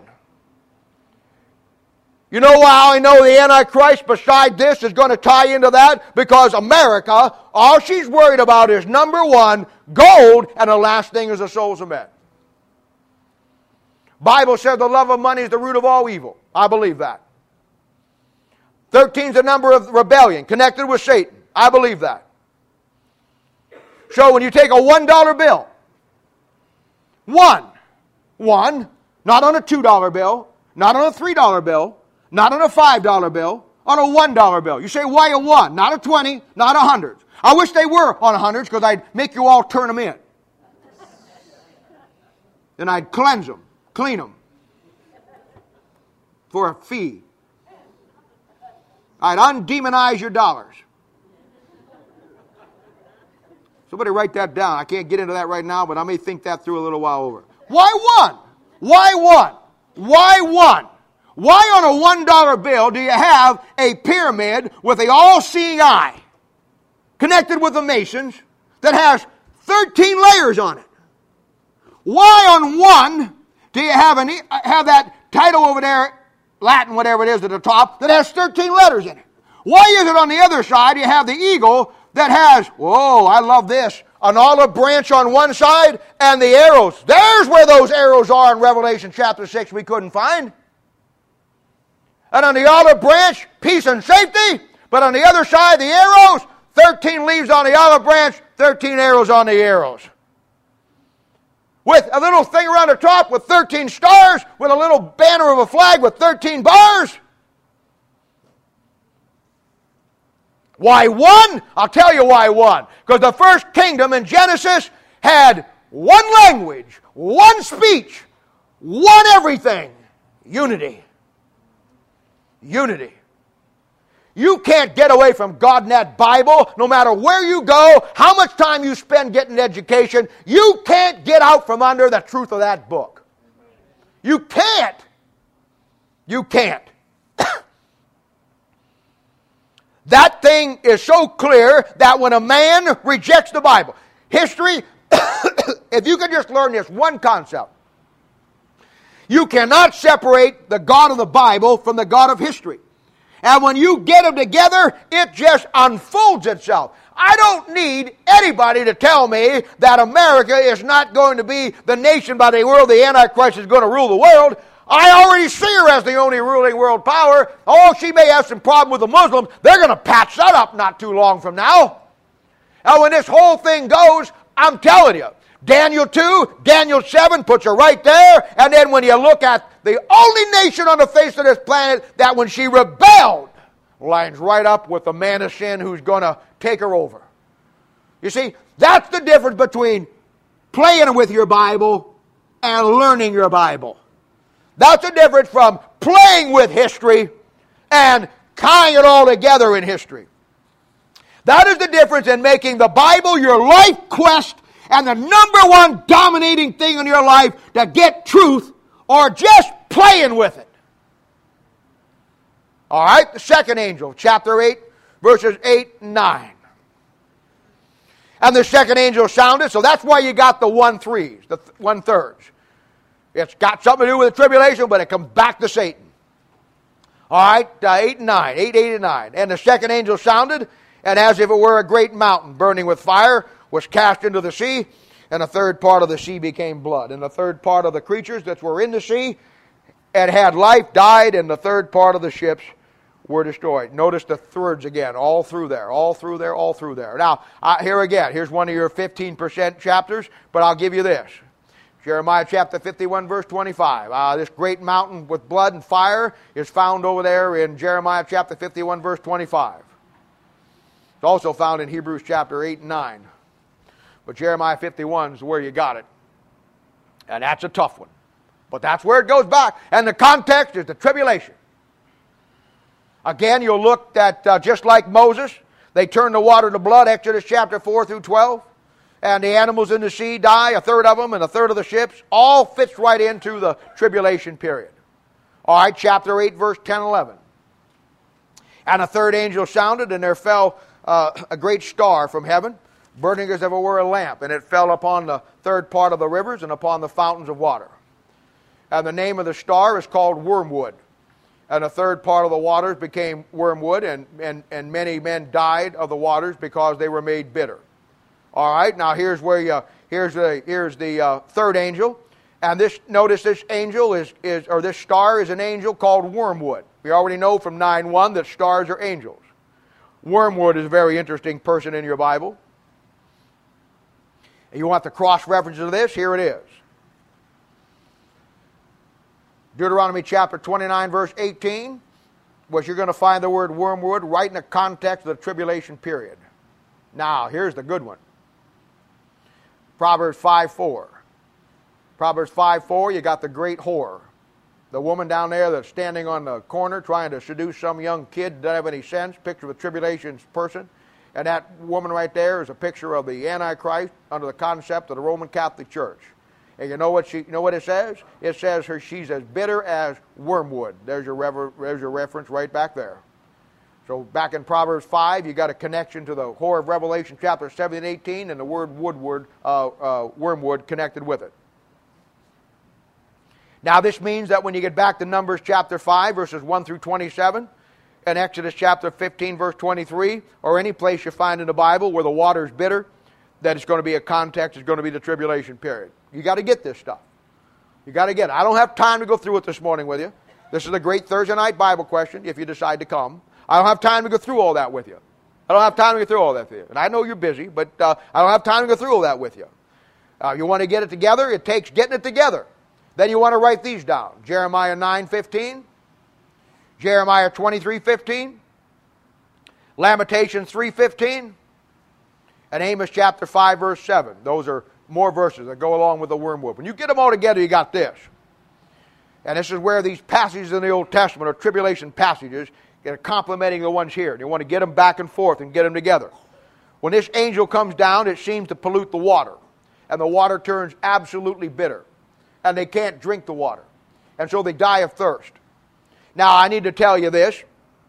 You know how I know the Antichrist beside this is going to tie into that? Because America, all she's worried about is number one, gold, and the last thing is the souls of men. Bible says the love of money is the root of all evil. I believe that. thirteen is the number of rebellion connected with Satan. I believe that. So when you take a one dollar bill, one, one, not on a two dollar bill, not on a three dollar bill, not on a five dollar bill, on a one dollar bill. You say, why a one? Not a twenty, not a hundred. I wish they were on a hundreds because I'd make you all turn them in. Then I'd cleanse them, clean them for a fee. I'd undemonize your dollars. Somebody write that down. I can't get into that right now, but I may think that through a little while over. Why one? Why one? Why one? Why on a one dollar bill do you have a pyramid with the all-seeing eye connected with the Masons that has thirteen layers on it? Why on one do you have, an, have that title over there, Latin, whatever it is, at the top, that has thirteen letters in it? Why is it on the other side you have the eagle that has, whoa, I love this, an olive branch on one side and the arrows? There's where those arrows are in Revelation chapter six we couldn't find. And on the olive branch, peace and safety. But on the other side, the arrows, thirteen leaves on the olive branch, thirteen arrows on the arrows. With a little thing around the top with thirteen stars, with a little banner of a flag with thirteen bars. Why one? I'll tell you why one. Because the first kingdom in Genesis had one language, one speech, one everything. Unity. Unity. You can't get away from God in that Bible, no matter where you go, how much time you spend getting education. You can't get out from under the truth of that book. You can't. You can't. That thing is so clear that when a man rejects the Bible, history, if you could just learn this one concept, you cannot separate the God of the Bible from the God of history. And when you get them together, it just unfolds itself. I don't need anybody to tell me that America is not going to be the nation by the world the Antichrist is going to rule the world. I already see her as the only ruling world power. Oh, she may have some problem with the Muslims. They're going to patch that up not too long from now. Now, when this whole thing goes, I'm telling you, Daniel two, Daniel seven puts her right there. And then when you look at the only nation on the face of this planet that when she rebelled, lines right up with the man of sin who's going to take her over. You see, that's the difference between playing with your Bible and learning your Bible. That's the difference from playing with history and tying it all together in history. That is the difference in making the Bible your life quest and the number one dominating thing in your life to get truth, or just playing with it. All right, the second angel, chapter eight, verses eight and nine. And the second angel sounded, so that's why you got the one-threes, the th- one-thirds. It's got something to do with the tribulation, but it comes back to Satan. All right, uh, eight and nine, eight, eight and nine. And the second angel sounded, and as if it were a great mountain burning with fire, was cast into the sea, and a third part of the sea became blood. And the third part of the creatures that were in the sea and had life died, and the third part of the ships were destroyed. Notice the thirds again, all through there, all through there, all through there. Now, uh, here again, here's one of your fifteen percent chapters, but I'll give you this. Jeremiah chapter fifty-one, verse twenty-five. Uh, this great mountain with blood and fire is found over there in Jeremiah chapter fifty-one, verse twenty-five. It's also found in Hebrews chapter eight and nine. But Jeremiah fifty-one is where you got it. And that's a tough one. But that's where it goes back. And the context is the tribulation. Again, you'll look at, uh, just like Moses, they turned the water to blood, Exodus chapter four through twelve. And the animals in the sea die, a third of them, and a third of the ships. All fits right into the tribulation period. All right, chapter eight, verse ten and eleven. And a third angel sounded, and there fell uh, a great star from heaven, burning as if it were a lamp. And it fell upon the third part of the rivers and upon the fountains of water. And the name of the star is called Wormwood. And a third part of the waters became wormwood, and, and, and many men died of the waters because they were made bitter. All right, now here's where you, here's the here's the uh, third angel, and this notice this angel is is or this star is an angel called Wormwood. We already know from nine one that stars are angels. Wormwood is a very interesting person in your Bible. And you want the cross reference of this? Here it is. Deuteronomy chapter twenty-nine, verse eighteen, which you're going to find the word wormwood right in the context of the tribulation period. Now, here's the good one. Proverbs five four. Proverbs five four, you got the great whore. The woman down there that's standing on the corner trying to seduce some young kid, doesn't have any sense, picture of a tribulation person. And that woman right there is a picture of the Antichrist under the concept of the Roman Catholic Church. And you know what she, you know what it says? It says her she's as bitter as wormwood. There's your, rever, there's your reference right back there. So back in Proverbs five, you got a connection to the whore of Revelation chapter seventeen and eighteen, and the word woodward, uh, uh, wormwood connected with it. Now this means that when you get back to Numbers chapter five, verses one through twenty-seven, and Exodus chapter fifteen, verse twenty-three, or any place you find in the Bible where the water is bitter, that it's going to be a context, it's going to be the tribulation period. You got to get this stuff. You got to get it. I don't have time to go through it this morning with you. This is a great Thursday night Bible question if you decide to come. I don't have time to go through all that with you. I don't have time to go through all that with you. And I know you're busy, but uh, I don't have time to go through all that with you. Uh, you want to get it together? It takes getting it together. Then you want to write these down. Jeremiah nine fifteen, Jeremiah twenty-three fifteen, Lamentations three fifteen, and Amos chapter five, verse seven. Those are more verses that go along with the wormwood. When you get them all together, you got this. And this is where these passages in the Old Testament are tribulation passages that are complementing the ones here. And you want to get them back and forth and get them together. When this angel comes down, it seems to pollute the water. And the water turns absolutely bitter. And they can't drink the water. And so they die of thirst. Now, I need to tell you this.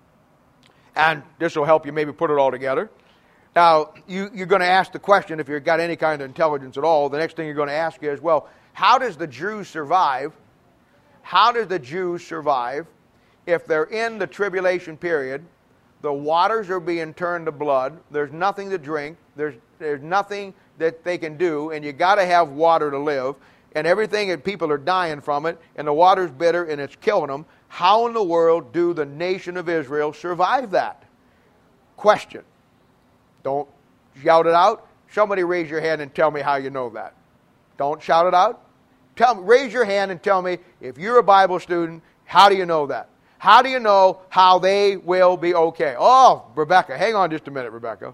And this will help you maybe put it all together. Now, you, you're going to ask the question, if you've got any kind of intelligence at all, the next thing you're going to ask is, well, how does the Jews survive? How does the Jews survive if they're in the tribulation period, the waters are being turned to blood, there's nothing to drink, there's, there's nothing that they can do, and you got to have water to live, and everything, and people are dying from it, and the water's bitter, and it's killing them. How in the world do the nation of Israel survive that? Question. Don't shout it out. Somebody raise your hand and tell me how you know that. Don't shout it out. Tell me, raise your hand and tell me, if you're a Bible student, how do you know that? How do you know how they will be okay? Oh, Rebecca, hang on just a minute, Rebecca.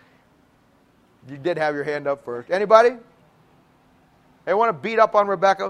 You did have your hand up first. Anybody? They want to beat up on Rebecca?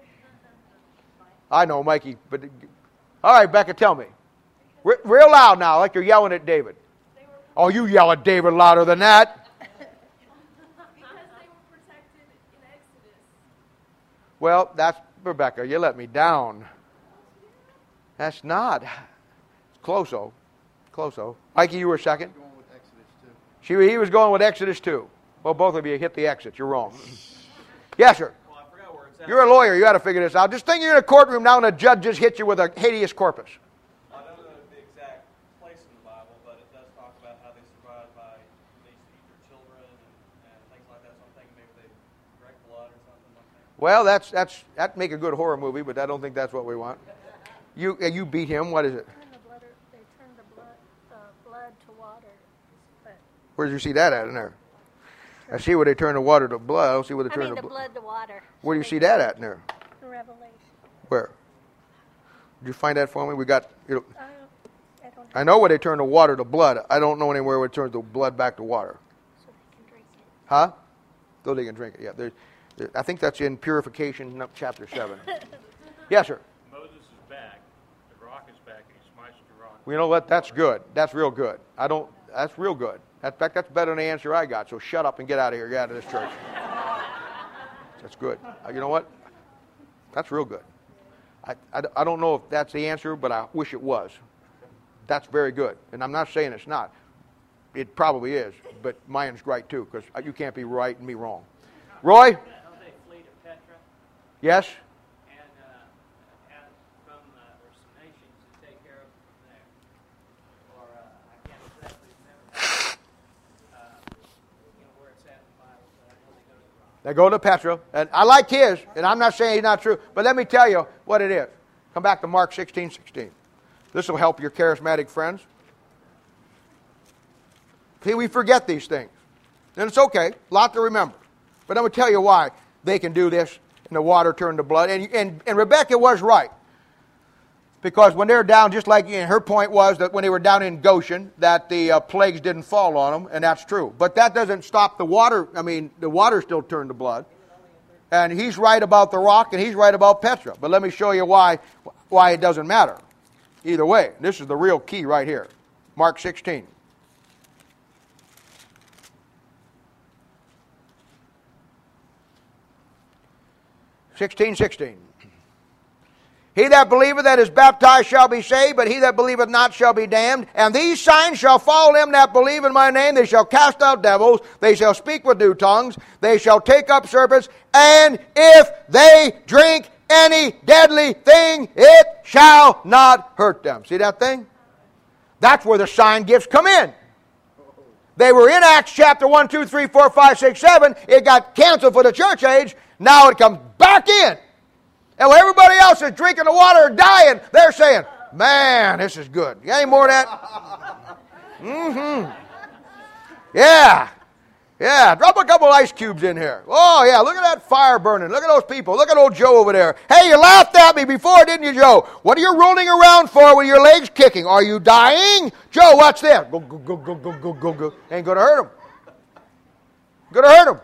I know, Mikey, but all right, Becca, tell me. Re- real loud now, like you're yelling at David. Oh, you yell at David louder than that. Because they were protected in Exodus. Well, that's, Rebecca, you let me down. That's not. It's close-o. Close-o. Mikey, you were second. Going with Exodus two. She, he was going with Exodus two. Well, both of you hit the exit. You're wrong. Yes, sir. Well, I forgot where it's at. You're a lawyer. You got to figure this out. Just think you're in a courtroom now and a judge just hit you with a habeas corpus. I don't know the exact place in the Bible, but it does talk about how they survived by they used to eat their children and, and things like that. So I'm thinking maybe they drank blood or something like that. Well, that's that's that'd make a good horror movie, but I don't think that's what we want. You uh, you beat him. What is it? Turn the blood, they turned the blood, uh, blood to water. But Where did you see that at in there? I see where they turn the water to blood. I don't see where they I turn mean the the bl- blood to water. Where do you see that at in there? In Revelation. Where? Did you find that for me? We got. You know, Uh, I don't I know where they turn the water to blood. I don't know anywhere where it turns the blood back to water. so they can drink it. Huh? So they can drink it. Yeah. There, there- I think that's in Purification, no, chapter seven. Yes, sir. Moses is back. The rock is back, and he smites the rock. Well, you know what? That's good. That's real good. I don't. That's real good. In fact, that's better than the answer I got. So shut up and get out of here. Get out of this church. That's good. Uh, you know what? That's real good. I, I, I don't know if that's the answer, but I wish it was. That's very good. And I'm not saying it's not. It probably is, but mine's right too, because you can't be right and me wrong. Roy? Don't they flee to Petra? Yes? And, uh, and from, uh, there's some nations that take care of them from there. Or, uh, I can't exactly remember, uh, you know, where it's at in the Bible, but I know they go to the rock. They go to Petra. And I like his, and I'm not saying he's not true, but let me tell you what it is. Come back to Mark sixteen sixteen. This will help your charismatic friends. See, we forget these things. And it's okay. A lot to remember. But I'm going to tell you why they can do this and the water turned to blood. And, and, and Rebecca was right. Because when they're down, just like and her point was that when they were down in Goshen, that the uh, plagues didn't fall on them, and that's true. But that doesn't stop the water. I mean, the water still turned to blood. And he's right about the rock, and he's right about Petra. But let me show you why, why it doesn't matter. Either way, this is the real key right here. Mark sixteen. sixteen sixteen. He that believeth that is baptized shall be saved, but he that believeth not shall be damned. And these signs shall follow them that believe in my name. They shall cast out devils. They shall speak with new tongues. They shall take up serpents. And if they drink any deadly thing, it shall not hurt them. See that thing? That's where the sign gifts come in. They were in Acts chapter one, two, three, four, five, six, seven. It got canceled for the church age. Now it comes back in. And when everybody else is drinking the water and dying, they're saying, man, this is good. You got any more of that? Mm-hmm. Yeah. Yeah, drop a couple ice cubes in here. Oh, yeah, look at that fire burning. Look at those people. Look at old Joe over there. Hey, you laughed at me before, didn't you, Joe? What are you rolling around for with your legs kicking? Are you dying? Joe, watch this. Go, go, go, go, go, go, go, go. Ain't going to hurt him. Going to hurt him.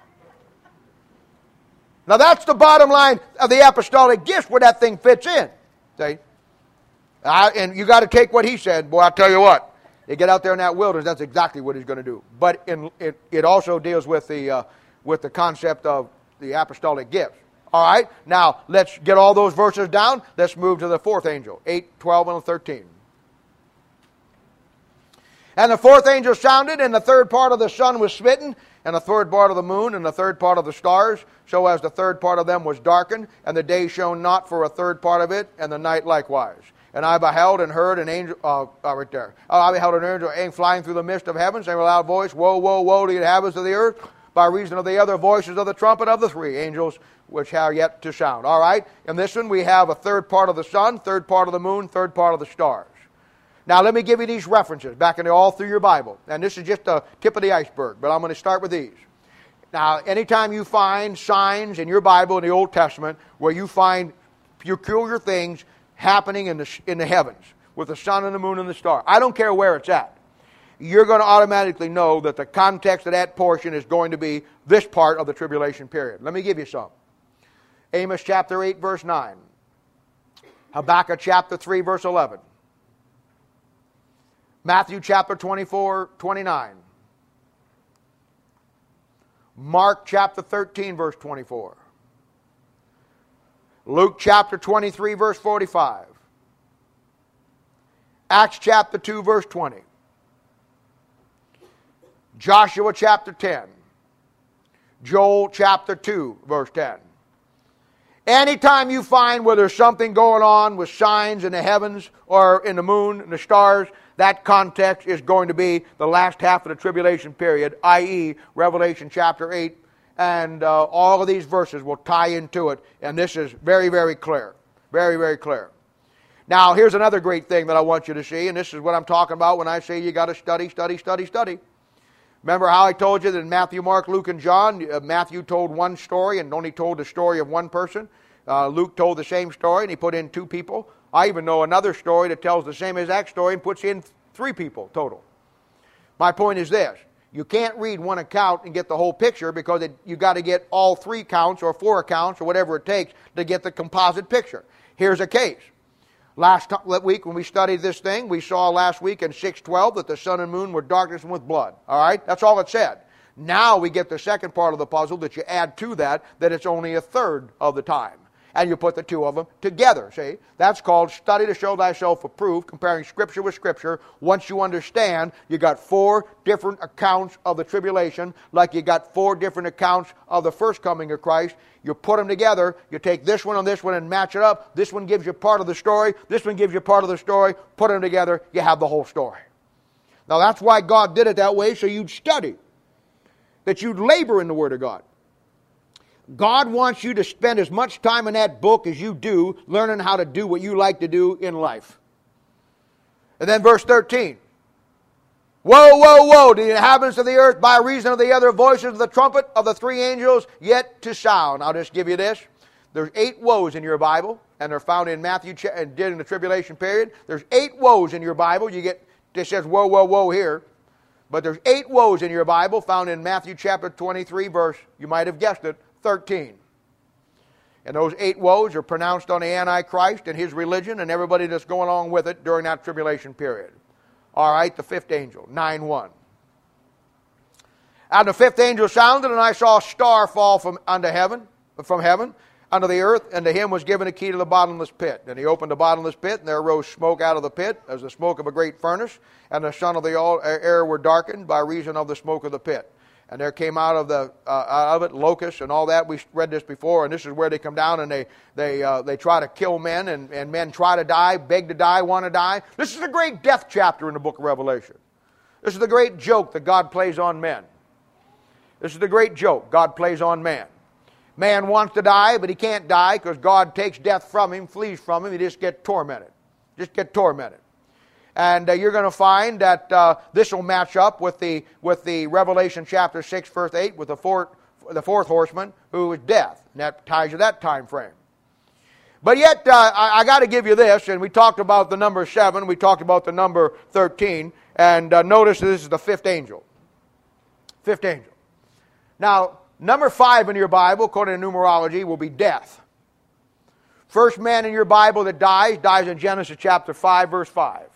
Now, that's the bottom line of the apostolic gifts where that thing fits in. See? I, and you got to take what he said. Boy, I'll tell you what. You get out there in that wilderness, that's exactly what he's going to do. But in, it, it also deals with the, uh, with the concept of the apostolic gifts. All right? Now, let's get all those verses down. Let's move to the fourth angel, eight, twelve, and thirteen. And the fourth angel sounded, and the third part of the sun was smitten, and the third part of the moon, and the third part of the stars, so as the third part of them was darkened, and the day shone not for a third part of it, and the night likewise. And I beheld and heard an angel, uh, uh, right there. Uh, I beheld an angel flying through the midst of heaven, saying with a loud voice, Woe, woe, woe to the inhabitants of the earth, by reason of the other voices of the trumpet of the three angels, which have yet to sound. All right? In this one, we have a third part of the sun, third part of the moon, third part of the stars. Now, let me give you these references back into all through your Bible. And this is just the tip of the iceberg, but I'm going to start with these. Now, anytime you find signs in your Bible in the Old Testament where you find peculiar things happening in the, in the heavens with the sun and the moon and the star, I don't care where it's at, you're going to automatically know that the context of that portion is going to be this part of the tribulation period. Let me give you some. Amos chapter eight, verse nine. Habakkuk chapter three, verse eleven. Matthew chapter twenty-four, twenty-nine. Mark chapter thirteen, verse twenty-four. Luke chapter twenty-three, verse forty-five. Acts chapter two, verse twenty. Joshua chapter ten. Joel chapter two, verse ten. Anytime you find where there's something going on with signs in the heavens or in the moon and the stars, that context is going to be the last half of the tribulation period, that is. Revelation chapter eight. And uh, all of these verses will tie into it. And this is very, very clear. Very, very clear. Now, here's another great thing that I want you to see. And this is what I'm talking about when I say you got to study, study, study, study. Remember how I told you that in Matthew, Mark, Luke, and John, uh, Matthew told one story and only told the story of one person. Uh, Luke told the same story and he put in two people. I even know another story that tells the same exact story and puts in three people total. My point is this. You can't read one account and get the whole picture because it, you got to get all three accounts or four accounts or whatever it takes to get the composite picture. Here's a case. Last week when we studied this thing, we saw last week in six twelve that the sun and moon were darkness and with blood. All right? That's all it said. Now we get the second part of the puzzle that you add to that, that it's only a third of the time. And you put the two of them together, see? That's called study to show thyself approved, comparing Scripture with Scripture. Once you understand, you got four different accounts of the tribulation, like you got four different accounts of the first coming of Christ. You put them together, you take this one and this one and match it up. This one gives you part of the story, this one gives you part of the story. Put them together, you have the whole story. Now that's why God did it that way, so you'd study, that you'd labor in the Word of God. God wants you to spend as much time in that book as you do learning how to do what you like to do in life. And then verse thirteen. Woe, woe, woe to the inhabitants of the earth by reason of the other voices of the trumpet of the three angels yet to sound. I'll just give you this. There's eight woes in your Bible, and they're found in Matthew and during the tribulation period. There's eight woes in your Bible. You get, it says woe, woe, woe here. But there's eight woes in your Bible found in Matthew chapter twenty-three, verse, you might have guessed it, thirteen. And those eight woes are pronounced on the Antichrist and his religion and everybody that's going along with it during that tribulation period. All right, the fifth angel, nine one. And the fifth angel sounded, and I saw a star fall from unto heaven, from heaven, unto the earth, and to him was given a key to the bottomless pit. And he opened the bottomless pit, and there arose smoke out of the pit, as the smoke of a great furnace, and the sun of the air were darkened by reason of the smoke of the pit. And there came out of the uh, out of it locusts and all that. We read this before, and this is where they come down and they they uh, they try to kill men, and, and men try to die, beg to die, want to die. This is the great death chapter in the book of Revelation. This is the great joke that God plays on men. This is the great joke God plays on man. Man wants to die, but he can't die because God takes death from him, flees from him. He just gets tormented. Just get tormented. And uh, you're going to find that uh, this will match up with the with the Revelation chapter six, verse eight, with the fourth the fourth horseman, who is death. And that ties to that time frame. But yet, uh, I, I got to give you this, and we talked about the number seven, we talked about the number thirteen, and uh, notice this is the fifth angel. Fifth angel. Now, number five in your Bible, according to numerology, will be death. First man in your Bible that dies, dies in Genesis chapter five, verse five.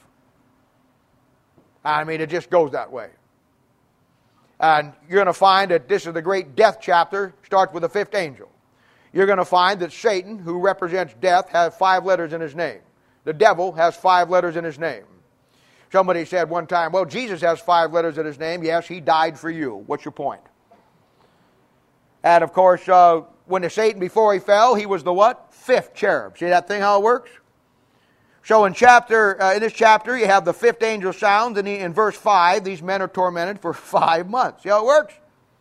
I mean, it just goes that way. And you're going to find that this is the great death chapter, starts with the fifth angel. You're going to find that Satan, who represents death, has five letters in his name. The devil has five letters in his name. Somebody said one time, well, Jesus has five letters in his name. Yes, he died for you. What's your point? And of course, uh, when the Satan, before he fell, he was the what? Fifth cherub. See that thing, how it works? So in chapter, uh, in this chapter, you have the fifth angel sounds, and in verse five, these men are tormented for five months. See how it works?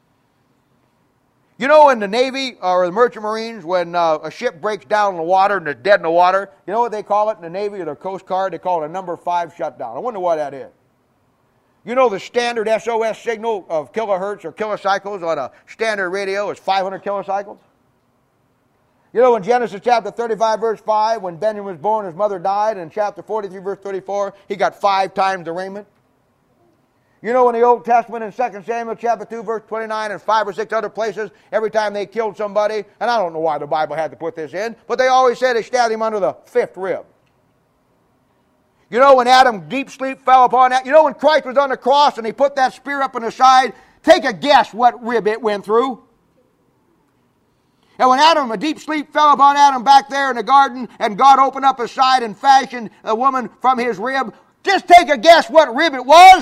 You know, in the Navy or the Merchant Marines, when uh, a ship breaks down in the water and it's dead in the water, you know what they call it in the Navy or the Coast Guard? They call it a number five shutdown. I wonder what that is. You know the standard S O S signal of kilohertz or kilocycles on a standard radio is five hundred kilocycles? You know, in Genesis chapter thirty-five, verse five, when Benjamin was born, his mother died, and in chapter forty-three, verse thirty-four, he got five times the raiment. You know, in the Old Testament, in Second Samuel chapter two, verse twenty-nine, and five or six other places, every time they killed somebody, and I don't know why the Bible had to put this in, but they always said they stabbed him under the fifth rib. You know, when Adam, deep sleep fell upon that, you know, when Christ was on the cross and he put that spear up in his side, take a guess what rib it went through. And when Adam, a deep sleep fell upon Adam back there in the garden, and God opened up his side and fashioned a woman from his rib, just take a guess what rib it was.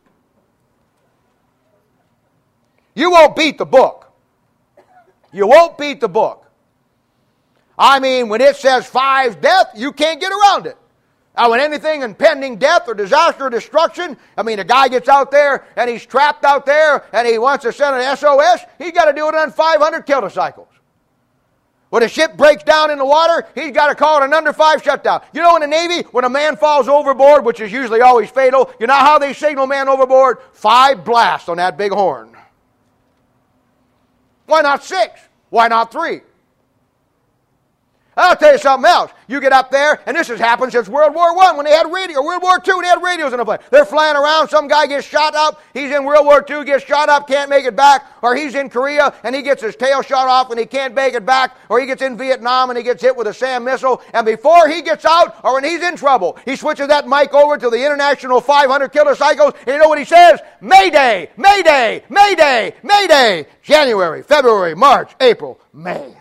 You won't beat the book. You won't beat the book. I mean, when it says five's death, you can't get around it. Now, when anything impending death or disaster or destruction, I mean, a guy gets out there and he's trapped out there and he wants to send an S O S, he's got to do it on five hundred kilocycles. When a ship breaks down in the water, he's got to call it an under five shutdown. You know, in the Navy, when a man falls overboard, which is usually always fatal, you know how they signal man overboard? Five blasts on that big horn. Why not six? Why not three? I'll tell you something else. You get up there, and this has happened since World War One when they had radio, or World War Two when they had radios in the plane. They're flying around, some guy gets shot up, he's in World War Two, gets shot up, can't make it back, or he's in Korea, and he gets his tail shot off and he can't make it back, or he gets in Vietnam and he gets hit with a SAM missile, and before he gets out, or when he's in trouble, he switches that mic over to the International five hundred Killer Cycles, and you know what he says? Mayday, Mayday, Mayday, Mayday. January, February, March, April, May.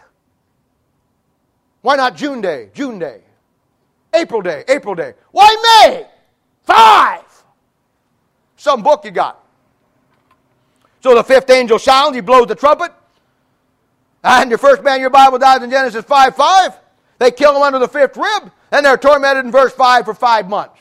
Why not June Day, June Day? April Day, April Day. Why May? Five. Some book you got. So the fifth angel sounds, he blows the trumpet, and your first man in your Bible dies in Genesis five five. They kill him under the fifth rib, and they're tormented in verse five for five months.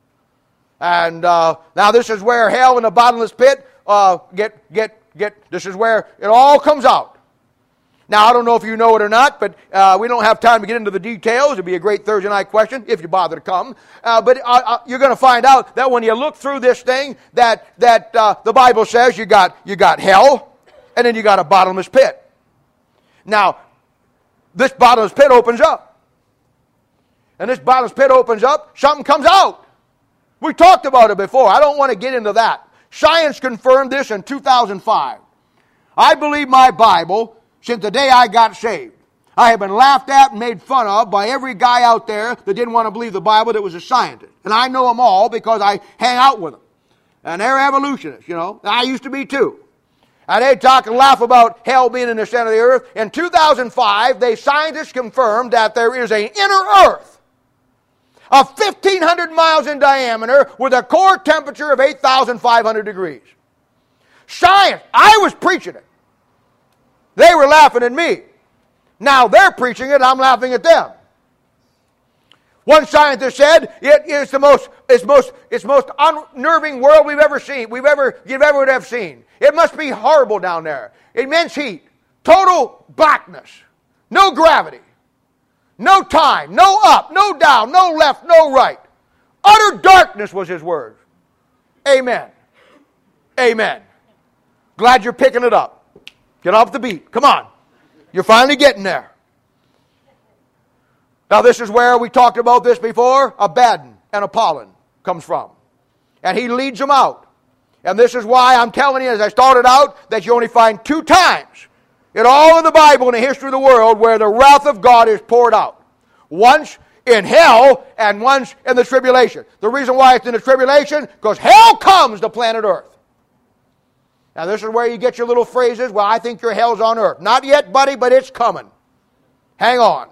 And uh, now this is where hell and the bottomless pit uh, get, get, get, this is where it all comes out. Now, I don't know if you know it or not, but uh, we don't have time to get into the details. It'd be a great Thursday night question, if you bother to come. Uh, but uh, uh, you're going to find out that when you look through this thing, that that uh, the Bible says you got you got hell, and then you got a bottomless pit. Now, this bottomless pit opens up. And this bottomless pit opens up, something comes out. We talked about it before. I don't want to get into that. Science confirmed this in two thousand five. I believe my Bible since the day I got saved. I have been laughed at and made fun of by every guy out there that didn't want to believe the Bible that was a scientist. And I know them all because I hang out with them. And they're evolutionists, you know. I used to be too. And they talk and laugh about hell being in the center of the earth. In two thousand five, they scientists confirmed that there is an inner earth of fifteen hundred miles in diameter with a core temperature of eight thousand five hundred degrees. Science. I was preaching it. They were laughing at me. Now they're preaching it, I'm laughing at them. One scientist said it is the most it's most it's most unnerving world we've ever seen, we've ever you've ever would have seen. It must be horrible down there. Immense heat, total blackness, no gravity, no time, no up, no down, no left, no right. Utter darkness was his word. Amen. Amen. Glad you're picking it up. Get off the beat. Come on. You're finally getting there. Now this is where we talked about this before. Abaddon and Apollyon comes from. And he leads them out. And this is why I'm telling you, as I started out, that you only find two times in all of the Bible in the history of the world where the wrath of God is poured out. Once in hell and once in the tribulation. The reason why it's in the tribulation, because hell comes to planet Earth. Now this is where you get your little phrases, well, I think your hell's on earth. Not yet, buddy, but it's coming. Hang on.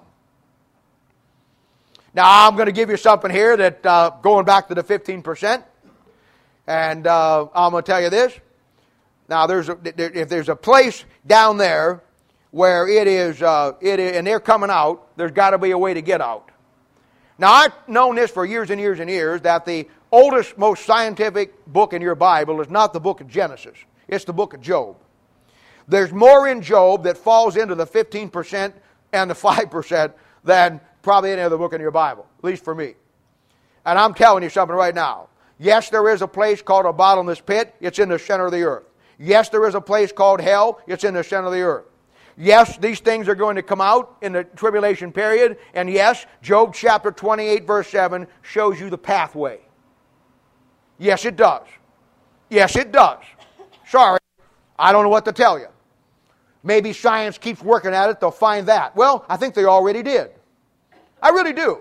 Now I'm going to give you something here that, uh, going back to the fifteen percent, and uh, I'm going to tell you this. Now there's a, if there's a place down there where it is, uh, it is, and they're coming out, there's got to be a way to get out. Now I've known this for years and years and years, that the oldest, most scientific book in your Bible is not the book of Genesis. It's the book of Job. There's more in Job that falls into the fifteen percent and the five percent than probably any other book in your Bible, at least for me. And I'm telling you something right now. Yes, there is a place called a bottomless pit. It's in the center of the earth. Yes, there is a place called hell. It's in the center of the earth. Yes, these things are going to come out in the tribulation period. And yes, Job chapter twenty-eight verse seven shows you the pathway. Yes, it does. Yes, it does. Sorry, I don't know what to tell you. Maybe science keeps working at it, they'll find that. Well, I think they already did. I really do.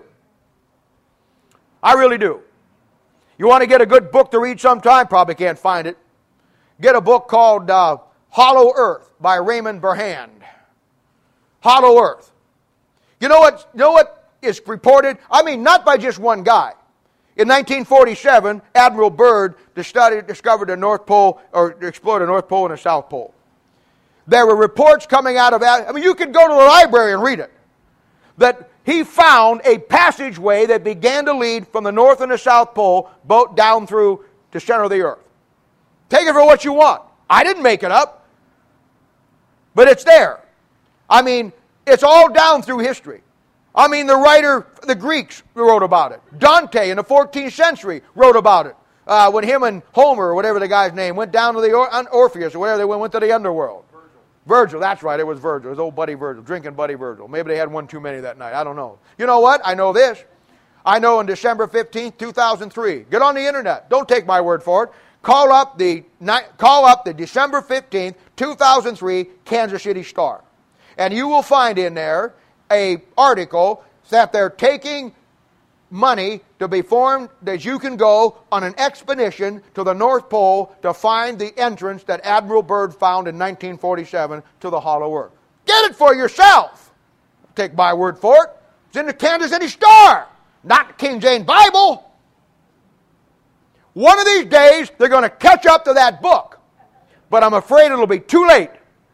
I really do. You want to get a good book to read sometime? Probably can't find it. Get a book called uh, Hollow Earth by Raymond Burhand. Hollow Earth. You know what, you know what is reported? I mean, not by just one guy. In nineteen forty-seven, Admiral Byrd discovered the North Pole, or explored the North Pole and the South Pole. There were reports coming out of that. I mean, you could go to the library and read it. That he found a passageway that began to lead from the North and the South Pole, both down through the center of the earth. Take it for what you want. I didn't make it up. But it's there. I mean, it's all down through history. I mean, the writer, the Greeks wrote about it. Dante in the fourteenth century wrote about it. Uh, when him and Homer, or whatever the guy's name, went down to the or- Orpheus, or whatever they went, went to the underworld. Virgil. Virgil, that's right, it was Virgil. It was old Buddy Virgil, drinking Buddy Virgil. Maybe they had one too many that night. I don't know. You know what? I know this. I know on December fifteenth, two thousand three. Get on the internet. Don't take my word for it. Call up the call up the December fifteenth, two thousand three Kansas City Star. And you will find in there a article that they're taking money to be formed that you can go on an expedition to the North Pole to find the entrance that Admiral Byrd found in nineteen forty-seven to the Hollow Earth. Get it for yourself. Take my word for it. It's in the Kansas City Star, not the King James Bible. One of these days, they're going to catch up to that book. But I'm afraid it'll be too late.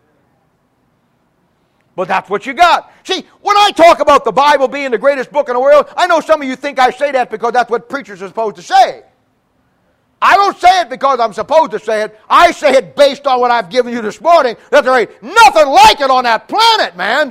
But that's what you got. See, when I talk about the Bible being the greatest book in the world, I know some of you think I say that because that's what preachers are supposed to say. I don't say it because I'm supposed to say it. I say it based on what I've given you this morning. That there ain't nothing like it on that planet, man.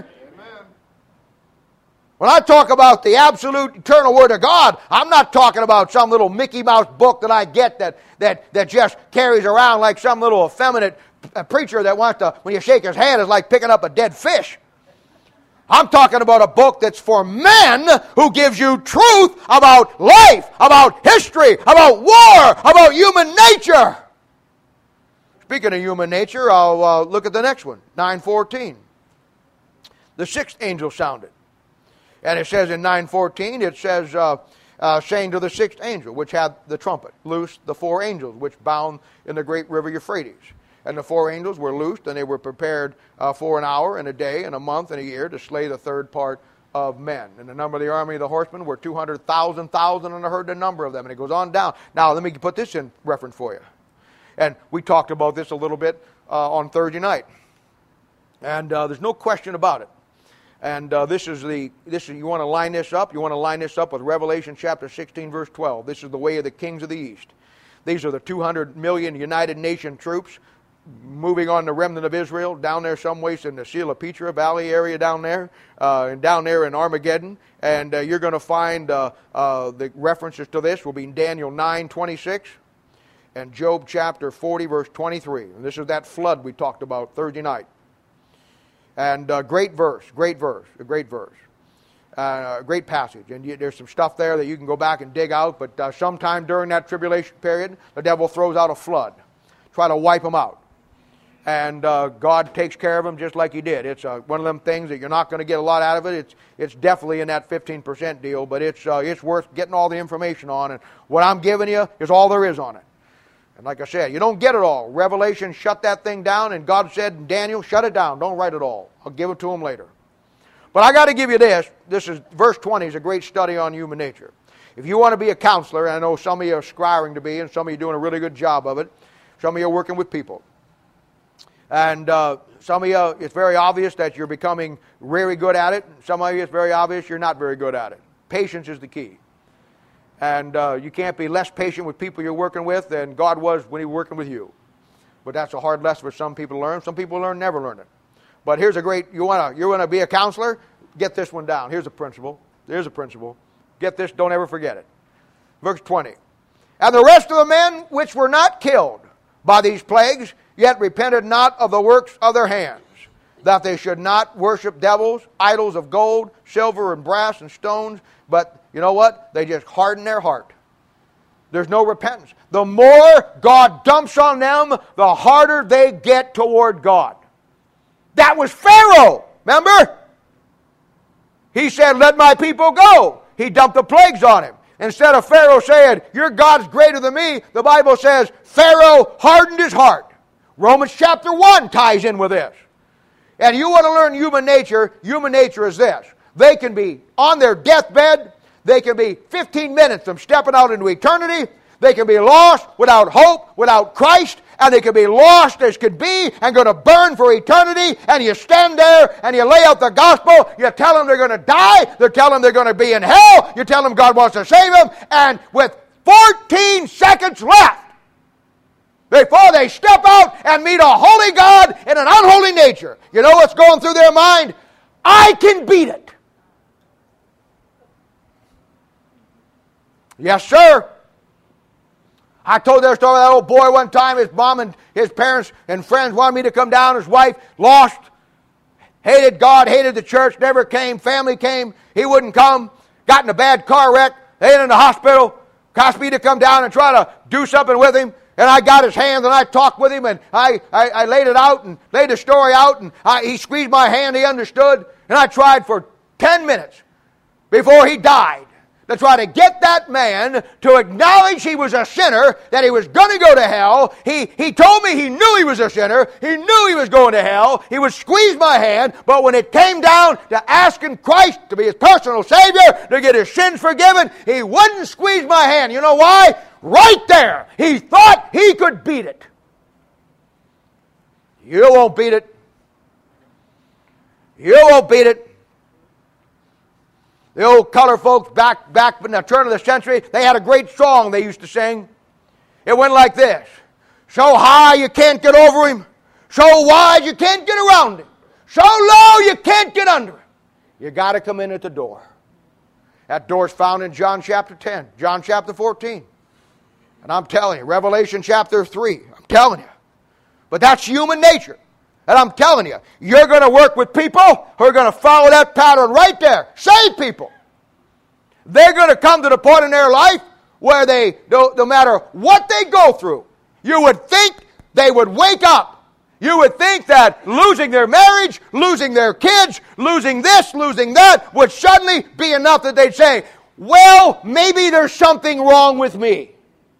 When I talk about the absolute eternal Word of God, I'm not talking about some little Mickey Mouse book that I get that, that, that just carries around like some little effeminate preacher that wants to, when you shake his hand, is like picking up a dead fish. I'm talking about a book that's for men who gives you truth about life, about history, about war, about human nature. Speaking of human nature, I'll uh, look at the next one, nine fourteen. The sixth angel sounded. And it says in nine fourteen, it says, uh, uh, saying to the sixth angel, which had the trumpet, loose the four angels, which bound in the great river Euphrates. And the four angels were loosed, and they were prepared uh, for an hour, and a day, and a month, and a year, to slay the third part of men. And the number of the army of the horsemen were two hundred thousand, thousand, and I heard the number of them. And it goes on down. Now, let me put this in reference for you. And we talked about this a little bit uh, on Thursday night. And uh, there's no question about it. And uh, this is the, this is, you want to line this up? You want to line this up with Revelation chapter sixteen, verse twelve. This is the way of the kings of the east. These are the two hundred million United Nations troops moving on the remnant of Israel down there some ways in the Sila Petra Valley area down there, uh, and down there in Armageddon. And uh, you're going to find uh, uh, the references to this will be in Daniel nine twenty-six and Job chapter forty, verse twenty-three. And this is that flood we talked about Thursday night. And uh, great verse, great verse, a great verse, uh, a great passage. And you, there's some stuff there that you can go back and dig out. But uh, sometime during that tribulation period, the devil throws out a flood, try to wipe them out. And uh, God takes care of them just like He did. It's uh, one of them things that you're not going to get a lot out of it. It's it's definitely in that fifteen percent deal, but it's uh, it's worth getting all the information on. And what I'm giving you is all there is on it. And like I said, you don't get it all. Revelation shut that thing down, and God said, Daniel, shut it down. Don't write it all. I'll give it to him later. But I got to give you this. This is verse twenty is a great study on human nature. If you want to be a counselor, and I know some of you are aspiring to be, and some of you are doing a really good job of it. Some of you are working with people. And uh, some of you, it's very obvious that you're becoming very good at it. Some of you, it's very obvious you're not very good at it. Patience is the key. And uh, you can't be less patient with people you're working with than God was when He was working with you. But that's a hard lesson for some people to learn. Some people learn never learn it. But here's a great, you want to you want to be a counselor? Get this one down. Here's a principle. Here's a principle. Get this, don't ever forget it. Verse twenty. And the rest of the men which were not killed by these plagues, yet repented not of the works of their hands, that they should not worship devils, idols of gold, silver, and brass, and stones, but you know what? They just harden their heart. There's no repentance. The more God dumps on them, the harder they get toward God. That was Pharaoh, remember? He said, let my people go. He dumped the plagues on him. Instead of Pharaoh saying, your God's greater than me, the Bible says, Pharaoh hardened his heart. Romans chapter one ties in with this. And you want to learn human nature, human nature is this. They can be on their deathbed. They can be fifteen minutes from stepping out into eternity. They can be lost without hope, without Christ. And they can be lost as could be and going to burn for eternity. And you stand there and you lay out the gospel. You tell them they're going to die. You tell them they're going to be in hell. You tell them God wants to save them. And with fourteen seconds left, before they step out and meet a holy God in an unholy nature, you know what's going through their mind? I can beat it. Yes, sir. I told their story. That old boy one time, his mom and his parents and friends wanted me to come down. His wife lost, hated God, hated the church, never came. Family came, he wouldn't come. Got in a bad car wreck, they in the hospital. Asked me to come down and try to do something with him. And I got his hand and I talked with him and I, I, I laid it out and laid the story out. And I, he squeezed my hand, he understood. And I tried for ten minutes before he died to try to get that man to acknowledge he was a sinner, that he was going to go to hell. He, he told me he knew he was a sinner. He knew he was going to hell. He would squeeze my hand, but when it came down to asking Christ to be his personal Savior, to get his sins forgiven, he wouldn't squeeze my hand. You know why? Right there, he thought he could beat it. You won't beat it. You won't beat it. The old color folks back, back in the turn of the century, they had a great song they used to sing. It went like this. So high you can't get over him. So wide you can't get around him. So low you can't get under him. You got to come in at the door. That door's found in John chapter ten, John chapter fourteen. And I'm telling you, Revelation chapter three, I'm telling you. But that's human nature. And I'm telling you, you're going to work with people who are going to follow that pattern right there. Save people. They're going to come to the point in their life where they, no, no matter what they go through, you would think they would wake up. You would think that losing their marriage, losing their kids, losing this, losing that, would suddenly be enough that they'd say, well, maybe there's something wrong with me.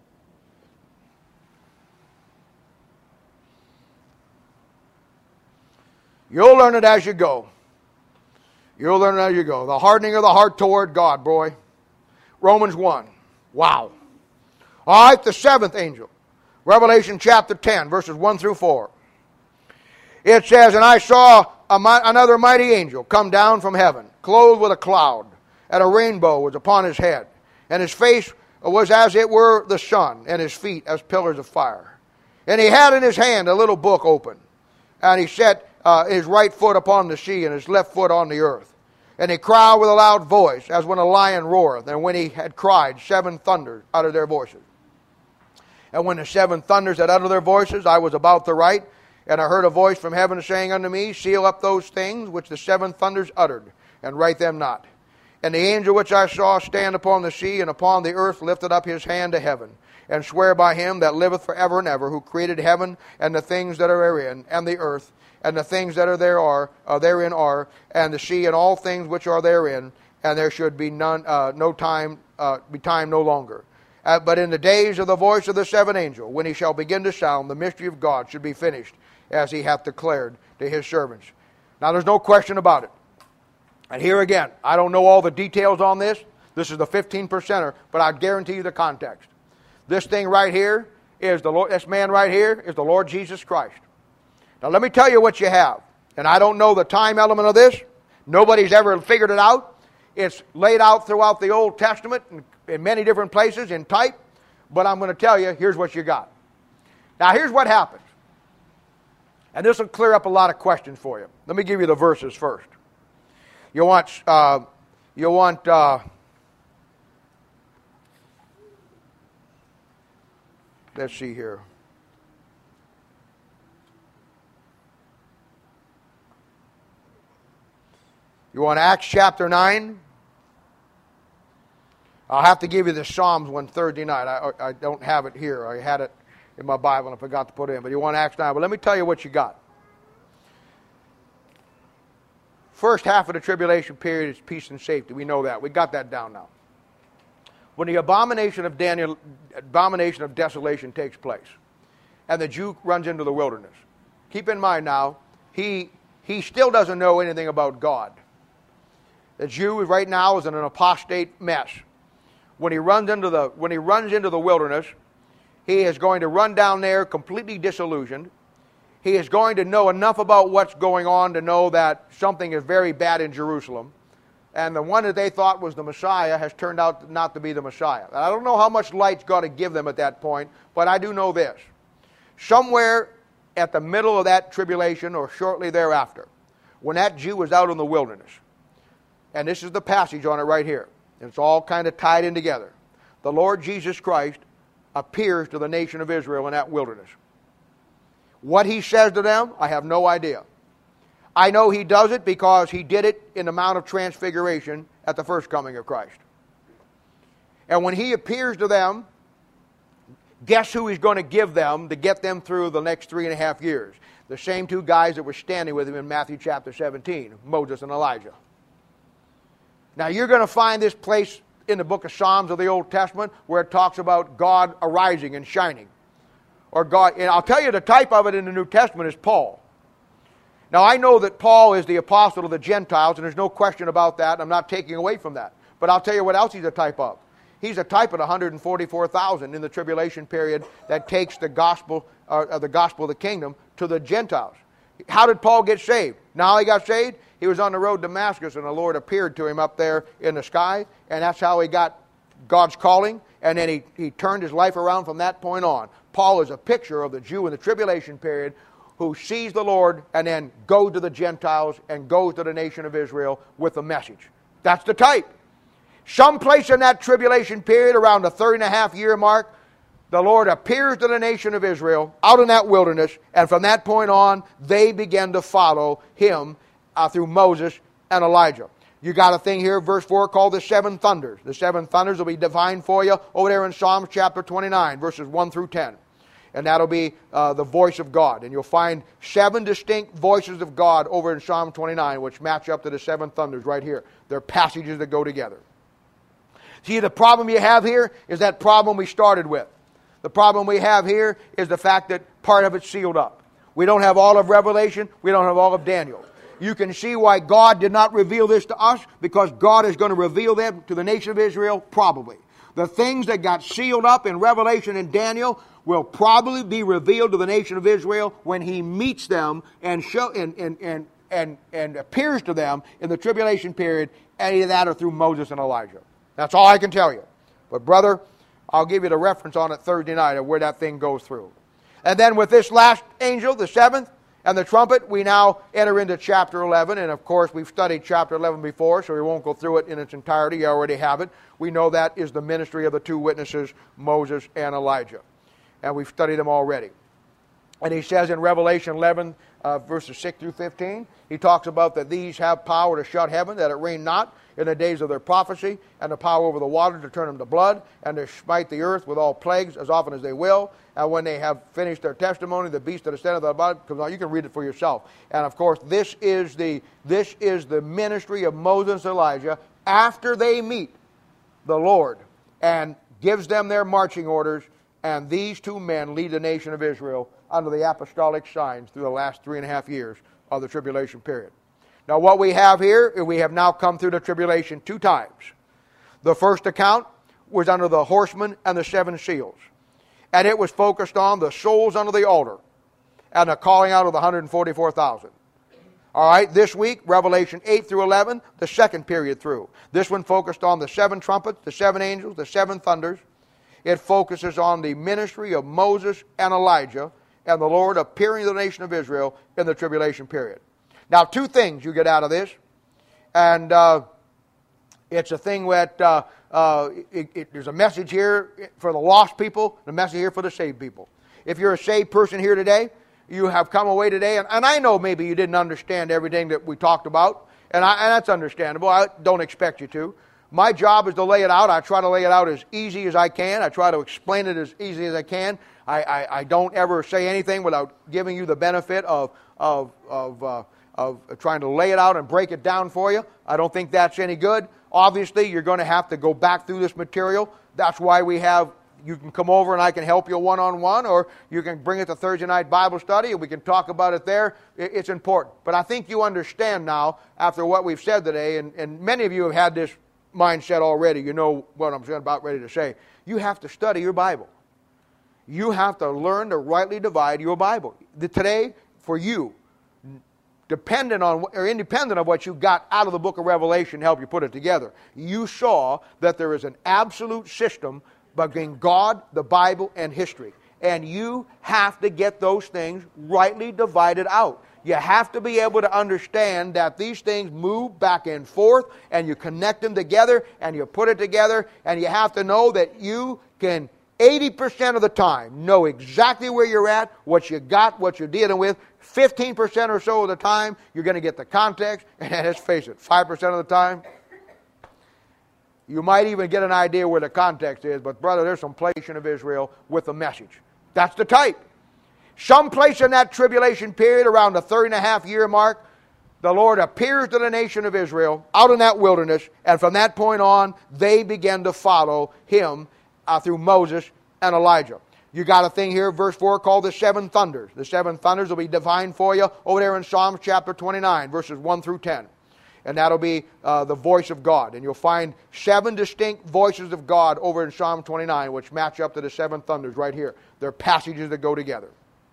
You'll learn it as you go. You'll learn it as you go. The hardening of the heart toward God, boy. Romans one. Wow. All right, the seventh angel. Revelation chapter ten, verses one through four. It says, and I saw a, another mighty angel come down from heaven, clothed with a cloud, and a rainbow was upon his head. And his face was as it were the sun, and his feet as pillars of fire. And he had in his hand a little book open. And he set Uh, his right foot upon the sea and his left foot on the earth. And he cried with a loud voice, as when a lion roareth. And when he had cried, seven thunders uttered their voices. And when the seven thunders had uttered their voices, I was about to write, and I heard a voice from heaven saying unto me, seal up those things which the seven thunders uttered, and write them not. And the angel which I saw stand upon the sea and upon the earth lifted up his hand to heaven, and sware by him that liveth for ever and ever, who created heaven and the things that are therein, and the earth, and the things that are there are, uh, therein are, and the sea and all things which are therein, and there should be none, uh, no time, uh, be time no longer. Uh, but in the days of the voice of the seventh angel, when he shall begin to sound, the mystery of God should be finished, as he hath declared to his servants. Now there's no question about it. And here again, I don't know all the details on this. This is the fifteen percenter, but I guarantee you the context. This thing right here is the Lord, this man right here is the Lord Jesus Christ. Now let me tell you what you have. And I don't know the time element of this. Nobody's ever figured it out. It's laid out throughout the Old Testament in, in many different places in type. But I'm going to tell you, here's what you got. Now here's what happens. And this will clear up a lot of questions for you. Let me give you the verses first. You want, uh, you want, uh, let's see here. You want Acts chapter nine? I'll have to give you the Psalms one Thursday night. I, I don't have it here. I had it in my Bible and I forgot to put it in. But you want Acts nine. But let me tell you what you got. First half of the tribulation period is peace and safety. We know that. We got that down now. When the abomination of Daniel, abomination of desolation takes place, and the Jew runs into the wilderness. Keep in mind now, he he still doesn't know anything about God. The Jew right now is in an apostate mess. When he runs into the when he runs into the wilderness, he is going to run down there completely disillusioned. He is going to know enough about what's going on to know that something is very bad in Jerusalem. And the one that they thought was the Messiah has turned out not to be the Messiah. And I don't know how much light's got to give them at that point, but I do know this. Somewhere at the middle of that tribulation or shortly thereafter, when that Jew was out in the wilderness, and this is the passage on it right here. It's all kind of tied in together. The Lord Jesus Christ appears to the nation of Israel in that wilderness. What he says to them, I have no idea. I know he does it because he did it in the Mount of Transfiguration at the first coming of Christ. And when he appears to them, guess who he's going to give them to get them through the next three and a half years? The same two guys that were standing with him in Matthew chapter seventeen, Moses and Elijah. Now you're going to find this place in the book of Psalms of the Old Testament where it talks about God arising and shining. Or God, and I'll tell you the type of it in the New Testament is Paul. Now I know that Paul is the apostle of the Gentiles, and there's no question about that. I'm not taking away from that. But I'll tell you what else he's a type of. He's a type of the one hundred forty-four thousand in the tribulation period that takes the gospel, uh, the gospel of the kingdom to the Gentiles. How did Paul get saved? Now he got saved? He was on the road to Damascus, and the Lord appeared to him up there in the sky, and that's how he got God's calling, and then he, he turned his life around from that point on. Paul is a picture of the Jew in the tribulation period who sees the Lord and then goes to the Gentiles and goes to the nation of Israel with a message. That's the type. Someplace in that tribulation period, around the thirty and a half year mark, the Lord appears to the nation of Israel out in that wilderness, and from that point on, they began to follow him uh, through Moses and Elijah. You got a thing here, verse four, called the seven thunders. The seven thunders will be defined for you over there in Psalms chapter twenty-nine, verses one through ten. And that'll be uh, the voice of God. And you'll find seven distinct voices of God over in Psalm twenty-nine, which match up to the seven thunders right here. They're passages that go together. See, the problem you have here is that problem we started with. The problem we have here is the fact that part of it's sealed up. We don't have all of Revelation. We don't have all of Daniel. You can see why God did not reveal this to us, because God is going to reveal them to the nation of Israel, probably. The things that got sealed up in Revelation and Daniel will probably be revealed to the nation of Israel when he meets them and show and and and and, and appears to them in the tribulation period, any of that or through Moses and Elijah. That's all I can tell you. But brother, I'll give you the reference on it Thursday night of where that thing goes through. And then with this last angel, the seventh, and the trumpet, we now enter into chapter eleven. And of course, we've studied chapter eleven before, so we won't go through it in its entirety. You already have it. We know that is the ministry of the two witnesses, Moses and Elijah. And we've studied them already. And he says in Revelation eleven, uh, verses six through fifteen, he talks about that these have power to shut heaven, that it rain not in the days of their prophecy, and the power over the water to turn them to blood, and to smite the earth with all plagues as often as they will. And when they have finished their testimony, the beast of the sin of the blood comes out. You can read it for yourself. And of course, this is the this is the ministry of Moses and Elijah after they meet the Lord and gives them their marching orders. And these two men lead the nation of Israel under the apostolic signs through the last three and a half years of the tribulation period. Now what we have here, we have now come through the tribulation two times. The first account was under the horsemen and the seven seals. And it was focused on the souls under the altar and the calling out of the one hundred forty-four thousand. All right, this week, Revelation eight through eleven, the second period through. This one focused on the seven trumpets, the seven angels, the seven thunders. It focuses on the ministry of Moses and Elijah and the Lord appearing to the nation of Israel in the tribulation period. Now, two things you get out of this. And uh, it's a thing that uh, uh, it, it, there's a message here for the lost people, and a message here for the saved people. If you're a saved person here today, you have come away today, and, and I know maybe you didn't understand everything that we talked about, and, I, and that's understandable. I don't expect you to. My job is to lay it out. I try to lay it out as easy as I can. I try to explain it as easy as I can. I, I, I don't ever say anything without giving you the benefit of of of, uh, of trying to lay it out and break it down for you. I don't think that's any good. Obviously, you're going to have to go back through this material. That's why we have, you can come over and I can help you one-on-one, or you can bring it to Thursday night Bible study and we can talk about it there. It's important. But I think you understand now, after what we've said today, and, and many of you have had this mindset already. You know what I'm about ready to say. You have to study your Bible. You have to learn to rightly divide your Bible. The, today, for you, dependent on or independent of what you got out of the book of Revelation to help you put it together, you saw that there is an absolute system between God, the Bible, and history. And you have to get those things rightly divided out. You have to be able to understand that these things move back and forth, and you connect them together, and you put it together, and you have to know that you can eighty percent of the time, know exactly where you're at, what you got, what you're dealing with. fifteen percent or so of the time, you're going to get the context. And let's face it, five percent of the time, you might even get an idea where the context is. But brother, there's some place of Israel with the message. That's the type. Someplace in that tribulation period, around the thirty and a half year mark, the Lord appears to the nation of Israel out in that wilderness, and from that point on, they begin to follow Him uh, through Moses and Elijah. You got a thing here, verse four, called the seven thunders. The seven thunders will be defined for you over there in Psalms chapter twenty-nine, verses one through ten. And that'll be uh, the voice of God. And you'll find seven distinct voices of God over in Psalm twenty-nine, which match up to the seven thunders right here. They're passages that go together.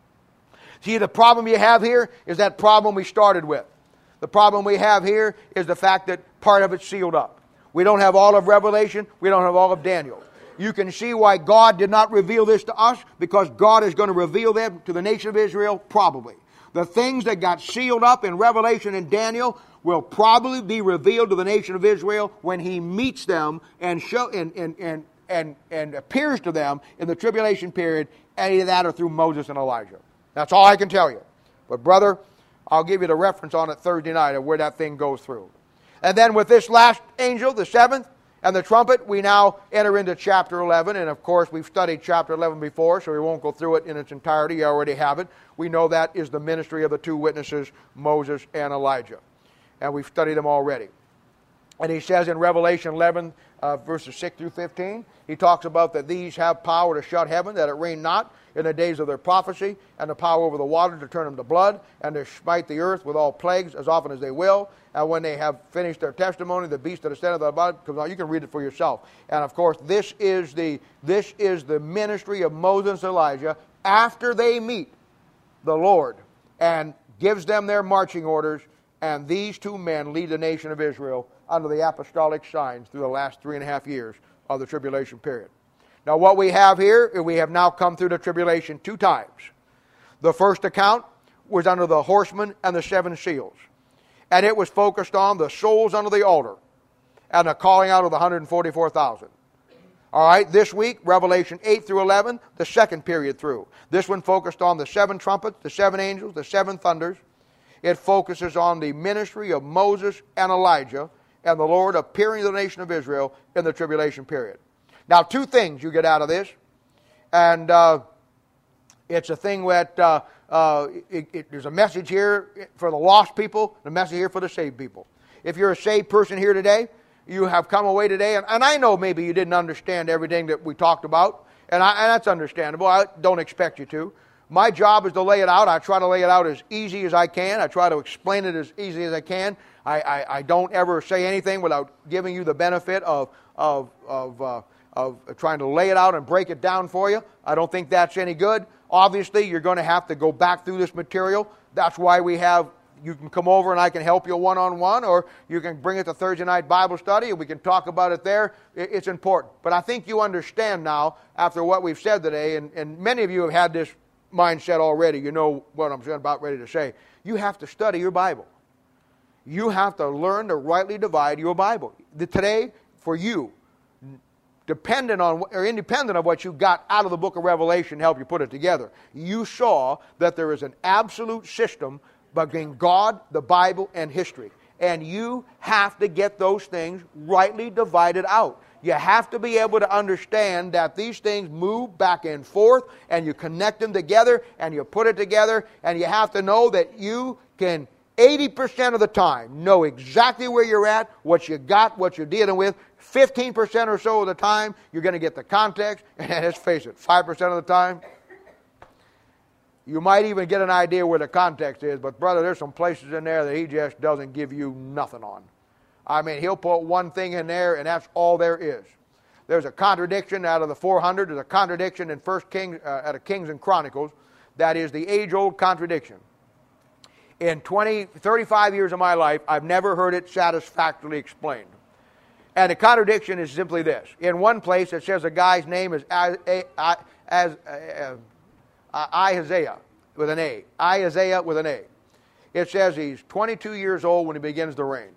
See, the problem you have here is that problem we started with. The problem we have here is the fact that part of it's sealed up. We don't have all of Revelation. We don't have all of Daniel. You can see why God did not reveal this to us, because God is going to reveal them to the nation of Israel, probably. The things that got sealed up in Revelation and Daniel will probably be revealed to the nation of Israel when He meets them and show and and and and, and appears to them in the tribulation period, any of that or through Moses and Elijah. That's all I can tell you. But brother, I'll give you the reference on it Thursday night of where that thing goes through. And then with this last angel, the seventh, and the trumpet, we now enter into chapter eleven. And of course, we've studied chapter eleven before, so we won't go through it in its entirety. You already have it. We know that is the ministry of the two witnesses, Moses and Elijah. And we've studied them already. And he says in Revelation eleven, uh, verses six through fifteen, he talks about that these have power to shut heaven, that it rain not in the days of their prophecy, and the power over the water to turn them to blood, and to smite the earth with all plagues as often as they will. And when they have finished their testimony, the beast that is of the blood comes out. You can read it for yourself. And of course, this is the this is the ministry of Moses and Elijah after they meet the Lord and gives them their marching orders. And these two men lead the nation of Israel under the apostolic signs through the last three and a half years of the tribulation period. Now what we have here, we have now come through the tribulation two times. The first account was under the horsemen and the seven seals. And it was focused on the souls under the altar and the calling out of the one hundred forty-four thousand. All right, this week, Revelation eight through eleven, the second period through. This one focused on the seven trumpets, the seven angels, the seven thunders. It focuses on the ministry of Moses and Elijah and the Lord appearing to the nation of Israel in the tribulation period. Now, two things you get out of this, and uh, it's a thing that uh, uh, it, it, there's a message here for the lost people, and a message here for the saved people. If you're a saved person here today, you have come away today, and, and I know maybe you didn't understand everything that we talked about, and, I, and that's understandable. I don't expect you to. My job is to lay it out. I try to lay it out as easy as I can. I try to explain it as easy as I can. I, I, I don't ever say anything without giving you the benefit of of of uh, of trying to lay it out and break it down for you. I don't think that's any good. Obviously, you're going to have to go back through this material. That's why we have, you can come over and I can help you one-on-one, or you can bring it to Thursday night Bible study and we can talk about it there. It's important. But I think you understand now, after what we've said today, and, and many of you have had this mindset already. You know what I'm about ready to say. You have to study your Bible. You have to learn to rightly divide your Bible. The, today, for you, dependent on or independent of what you got out of the book of Revelation to help you put it together, you saw that there is an absolute system between God, the Bible, and history. And you have to get those things rightly divided out. You have to be able to understand that these things move back and forth, and you connect them together, and you put it together, and you have to know that you can eighty percent of the time know exactly where you're at, what you got, what you're dealing with. fifteen percent or so of the time, you're going to get the context. And let's face it, five percent of the time, you might even get an idea where the context is. But brother, there's some places in there that he just doesn't give you nothing on. I mean, he'll put one thing in there, and that's all there is. There's a contradiction out of the four hundred. There's a contradiction in First Kings, uh, out of Kings and Chronicles. That is the age-old contradiction. In twenty, thirty-five years of my life, I've never heard it satisfactorily explained. And the contradiction is simply this. In one place, it says a guy's name is as, as, as, uh, Isaiah with an A. Isaiah with an A. It says he's twenty-two years old when he begins to reign.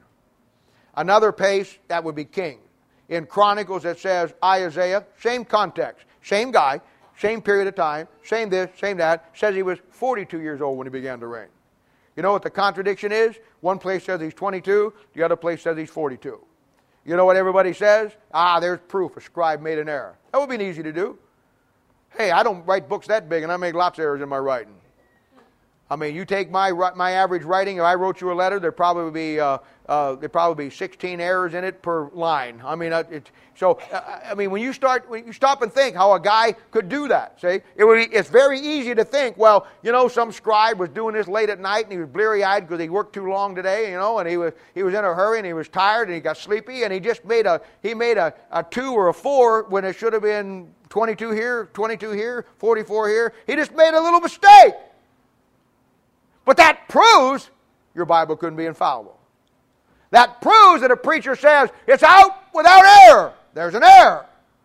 Another place, that would be king. In Chronicles, it says Isaiah, same context, same guy, same period of time, same this, same that, says he was forty-two years old when he began to reign. You know what the contradiction is? One place says he's twenty-two, the other place says he's forty-two. You know what everybody says? Ah, there's proof a scribe made an error. That would be easy to do. Hey, I don't write books that big, and I make lots of errors in my writing. I mean, you take my my average writing. If I wrote you a letter, there'd probably be uh, uh, there'd probably be sixteen errors in it per line. I mean, uh, it, so uh, I mean, when you start when you stop and think how a guy could do that, see, it would be, it's very easy to think, well, you know, some scribe was doing this late at night and he was bleary-eyed because he worked too long today, you know, and he was he was in a hurry and he was tired and he got sleepy and he just made a he made a, a two or a four when it should have been twenty-two here, twenty-two here, forty-four here. He just made a little mistake. But that proves your Bible couldn't be infallible. That proves that a preacher says it's out without error. There's an error.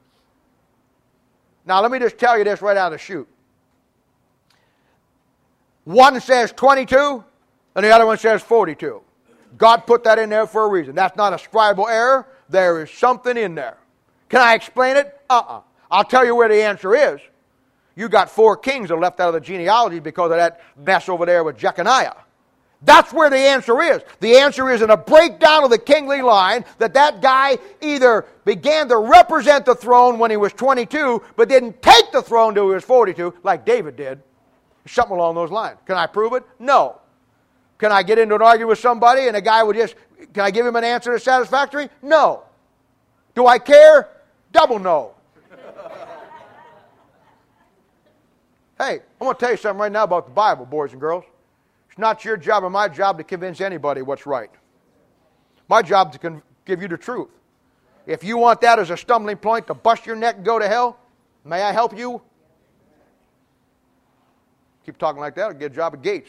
Now let me just tell you this right out of the chute. One says twenty-two and the other one says forty-two. God put that in there for a reason. That's not a scribal error. There is something in there. Can I explain it? Uh-uh. I'll tell you where the answer is. You got four kings that are left out of the genealogy because of that mess over there with Jeconiah. That's where the answer is. The answer is in a breakdown of the kingly line that that guy either began to represent the throne when he was twenty-two, but didn't take the throne till he was forty-two, like David did. Something along those lines. Can I prove it? No. Can I get into an argument with somebody and a guy would just, can I give him an answer that's satisfactory? No. Do I care? Double no. Hey, I'm going to tell you something right now about the Bible, boys and girls. It's not your job or my job to convince anybody what's right. My job is to con- give you the truth. If you want that as a stumbling point to bust your neck and go to hell, may I help you? Keep talking like that, I'll get a job at Gates.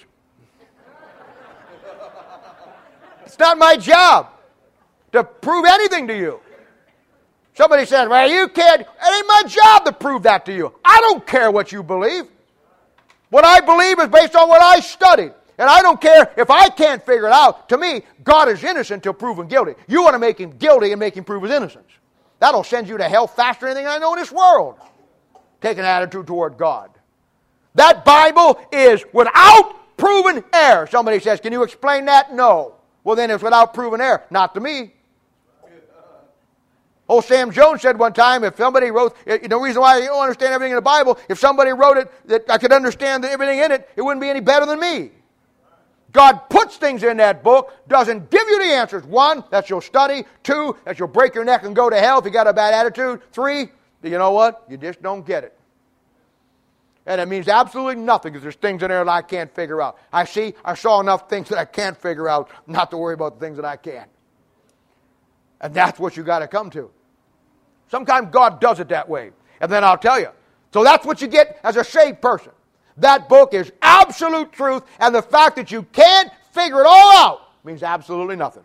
It's not my job to prove anything to you. Somebody says, well, you can't, it ain't my job to prove that to you. I don't care what you believe. What I believe is based on what I studied. And I don't care if I can't figure it out. To me, God is innocent until proven guilty. You want to make him guilty and make him prove his innocence. That'll send you to hell faster than anything I know in this world. Take an attitude toward God. That Bible is without proven error. Somebody says, can you explain that? No. Well, then it's without proven error. Not to me. Old Sam Jones said one time, if somebody wrote, the reason why I don't understand everything in the Bible, if somebody wrote it that I could understand everything in it, it wouldn't be any better than me. God puts things in that book, doesn't give you the answers. One, that you'll study. Two, that you'll break your neck and go to hell if you got a bad attitude. Three, you know what? You just don't get it. And it means absolutely nothing because there's things in there that I can't figure out. I see, I saw enough things that I can't figure out not to worry about the things that I can. And that's what you got to come to. Sometimes God does it that way. And then I'll tell you. So that's what you get as a saved person. That book is absolute truth, and the fact that you can't figure it all out means absolutely nothing.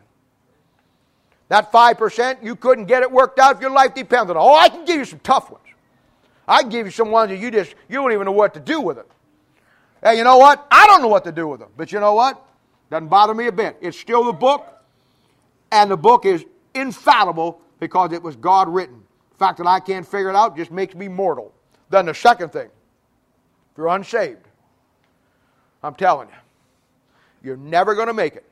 That five percent, you couldn't get it worked out if your life depended on it. Oh, I can give you some tough ones. I can give you some ones that you just, you don't even know what to do with it. And you know what? I don't know what to do with them. But you know what? Doesn't bother me a bit. It's still the book, and the book is infallible because it was God written. The fact that I can't figure it out just makes me mortal. Then the second thing, if you're unsaved, I'm telling you, you're never going to make it.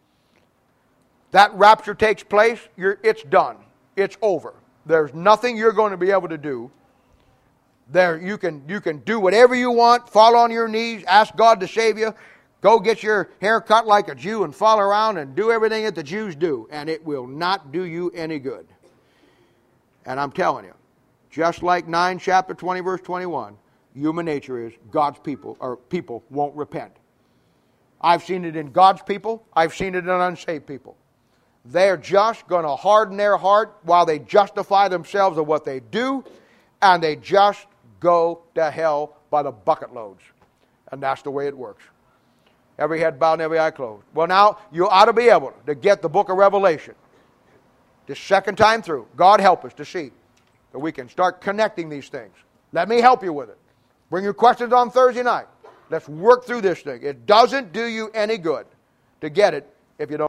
That rapture takes place, you're, it's done. It's over. There's nothing you're going to be able to do. There, you can, you can do whatever you want, fall on your knees, ask God to save you, go get your hair cut like a Jew and fall around and do everything that the Jews do, and it will not do you any good. And I'm telling you, just like nine chapter twenty verse twenty-one, human nature is God's people, or people won't repent. I've seen it in God's people, I've seen it in unsaved people. They're just going to harden their heart while they justify themselves of what they do, and they just go to hell by the bucket loads. And that's the way it works. Every head bowed and every eye closed. Well, now, you ought to be able to get the book of Revelation this second time through. God help us to see that we can start connecting these things. Let me help you with it. Bring your questions on Thursday night. Let's work through this thing. It doesn't do you any good to get it if you don't.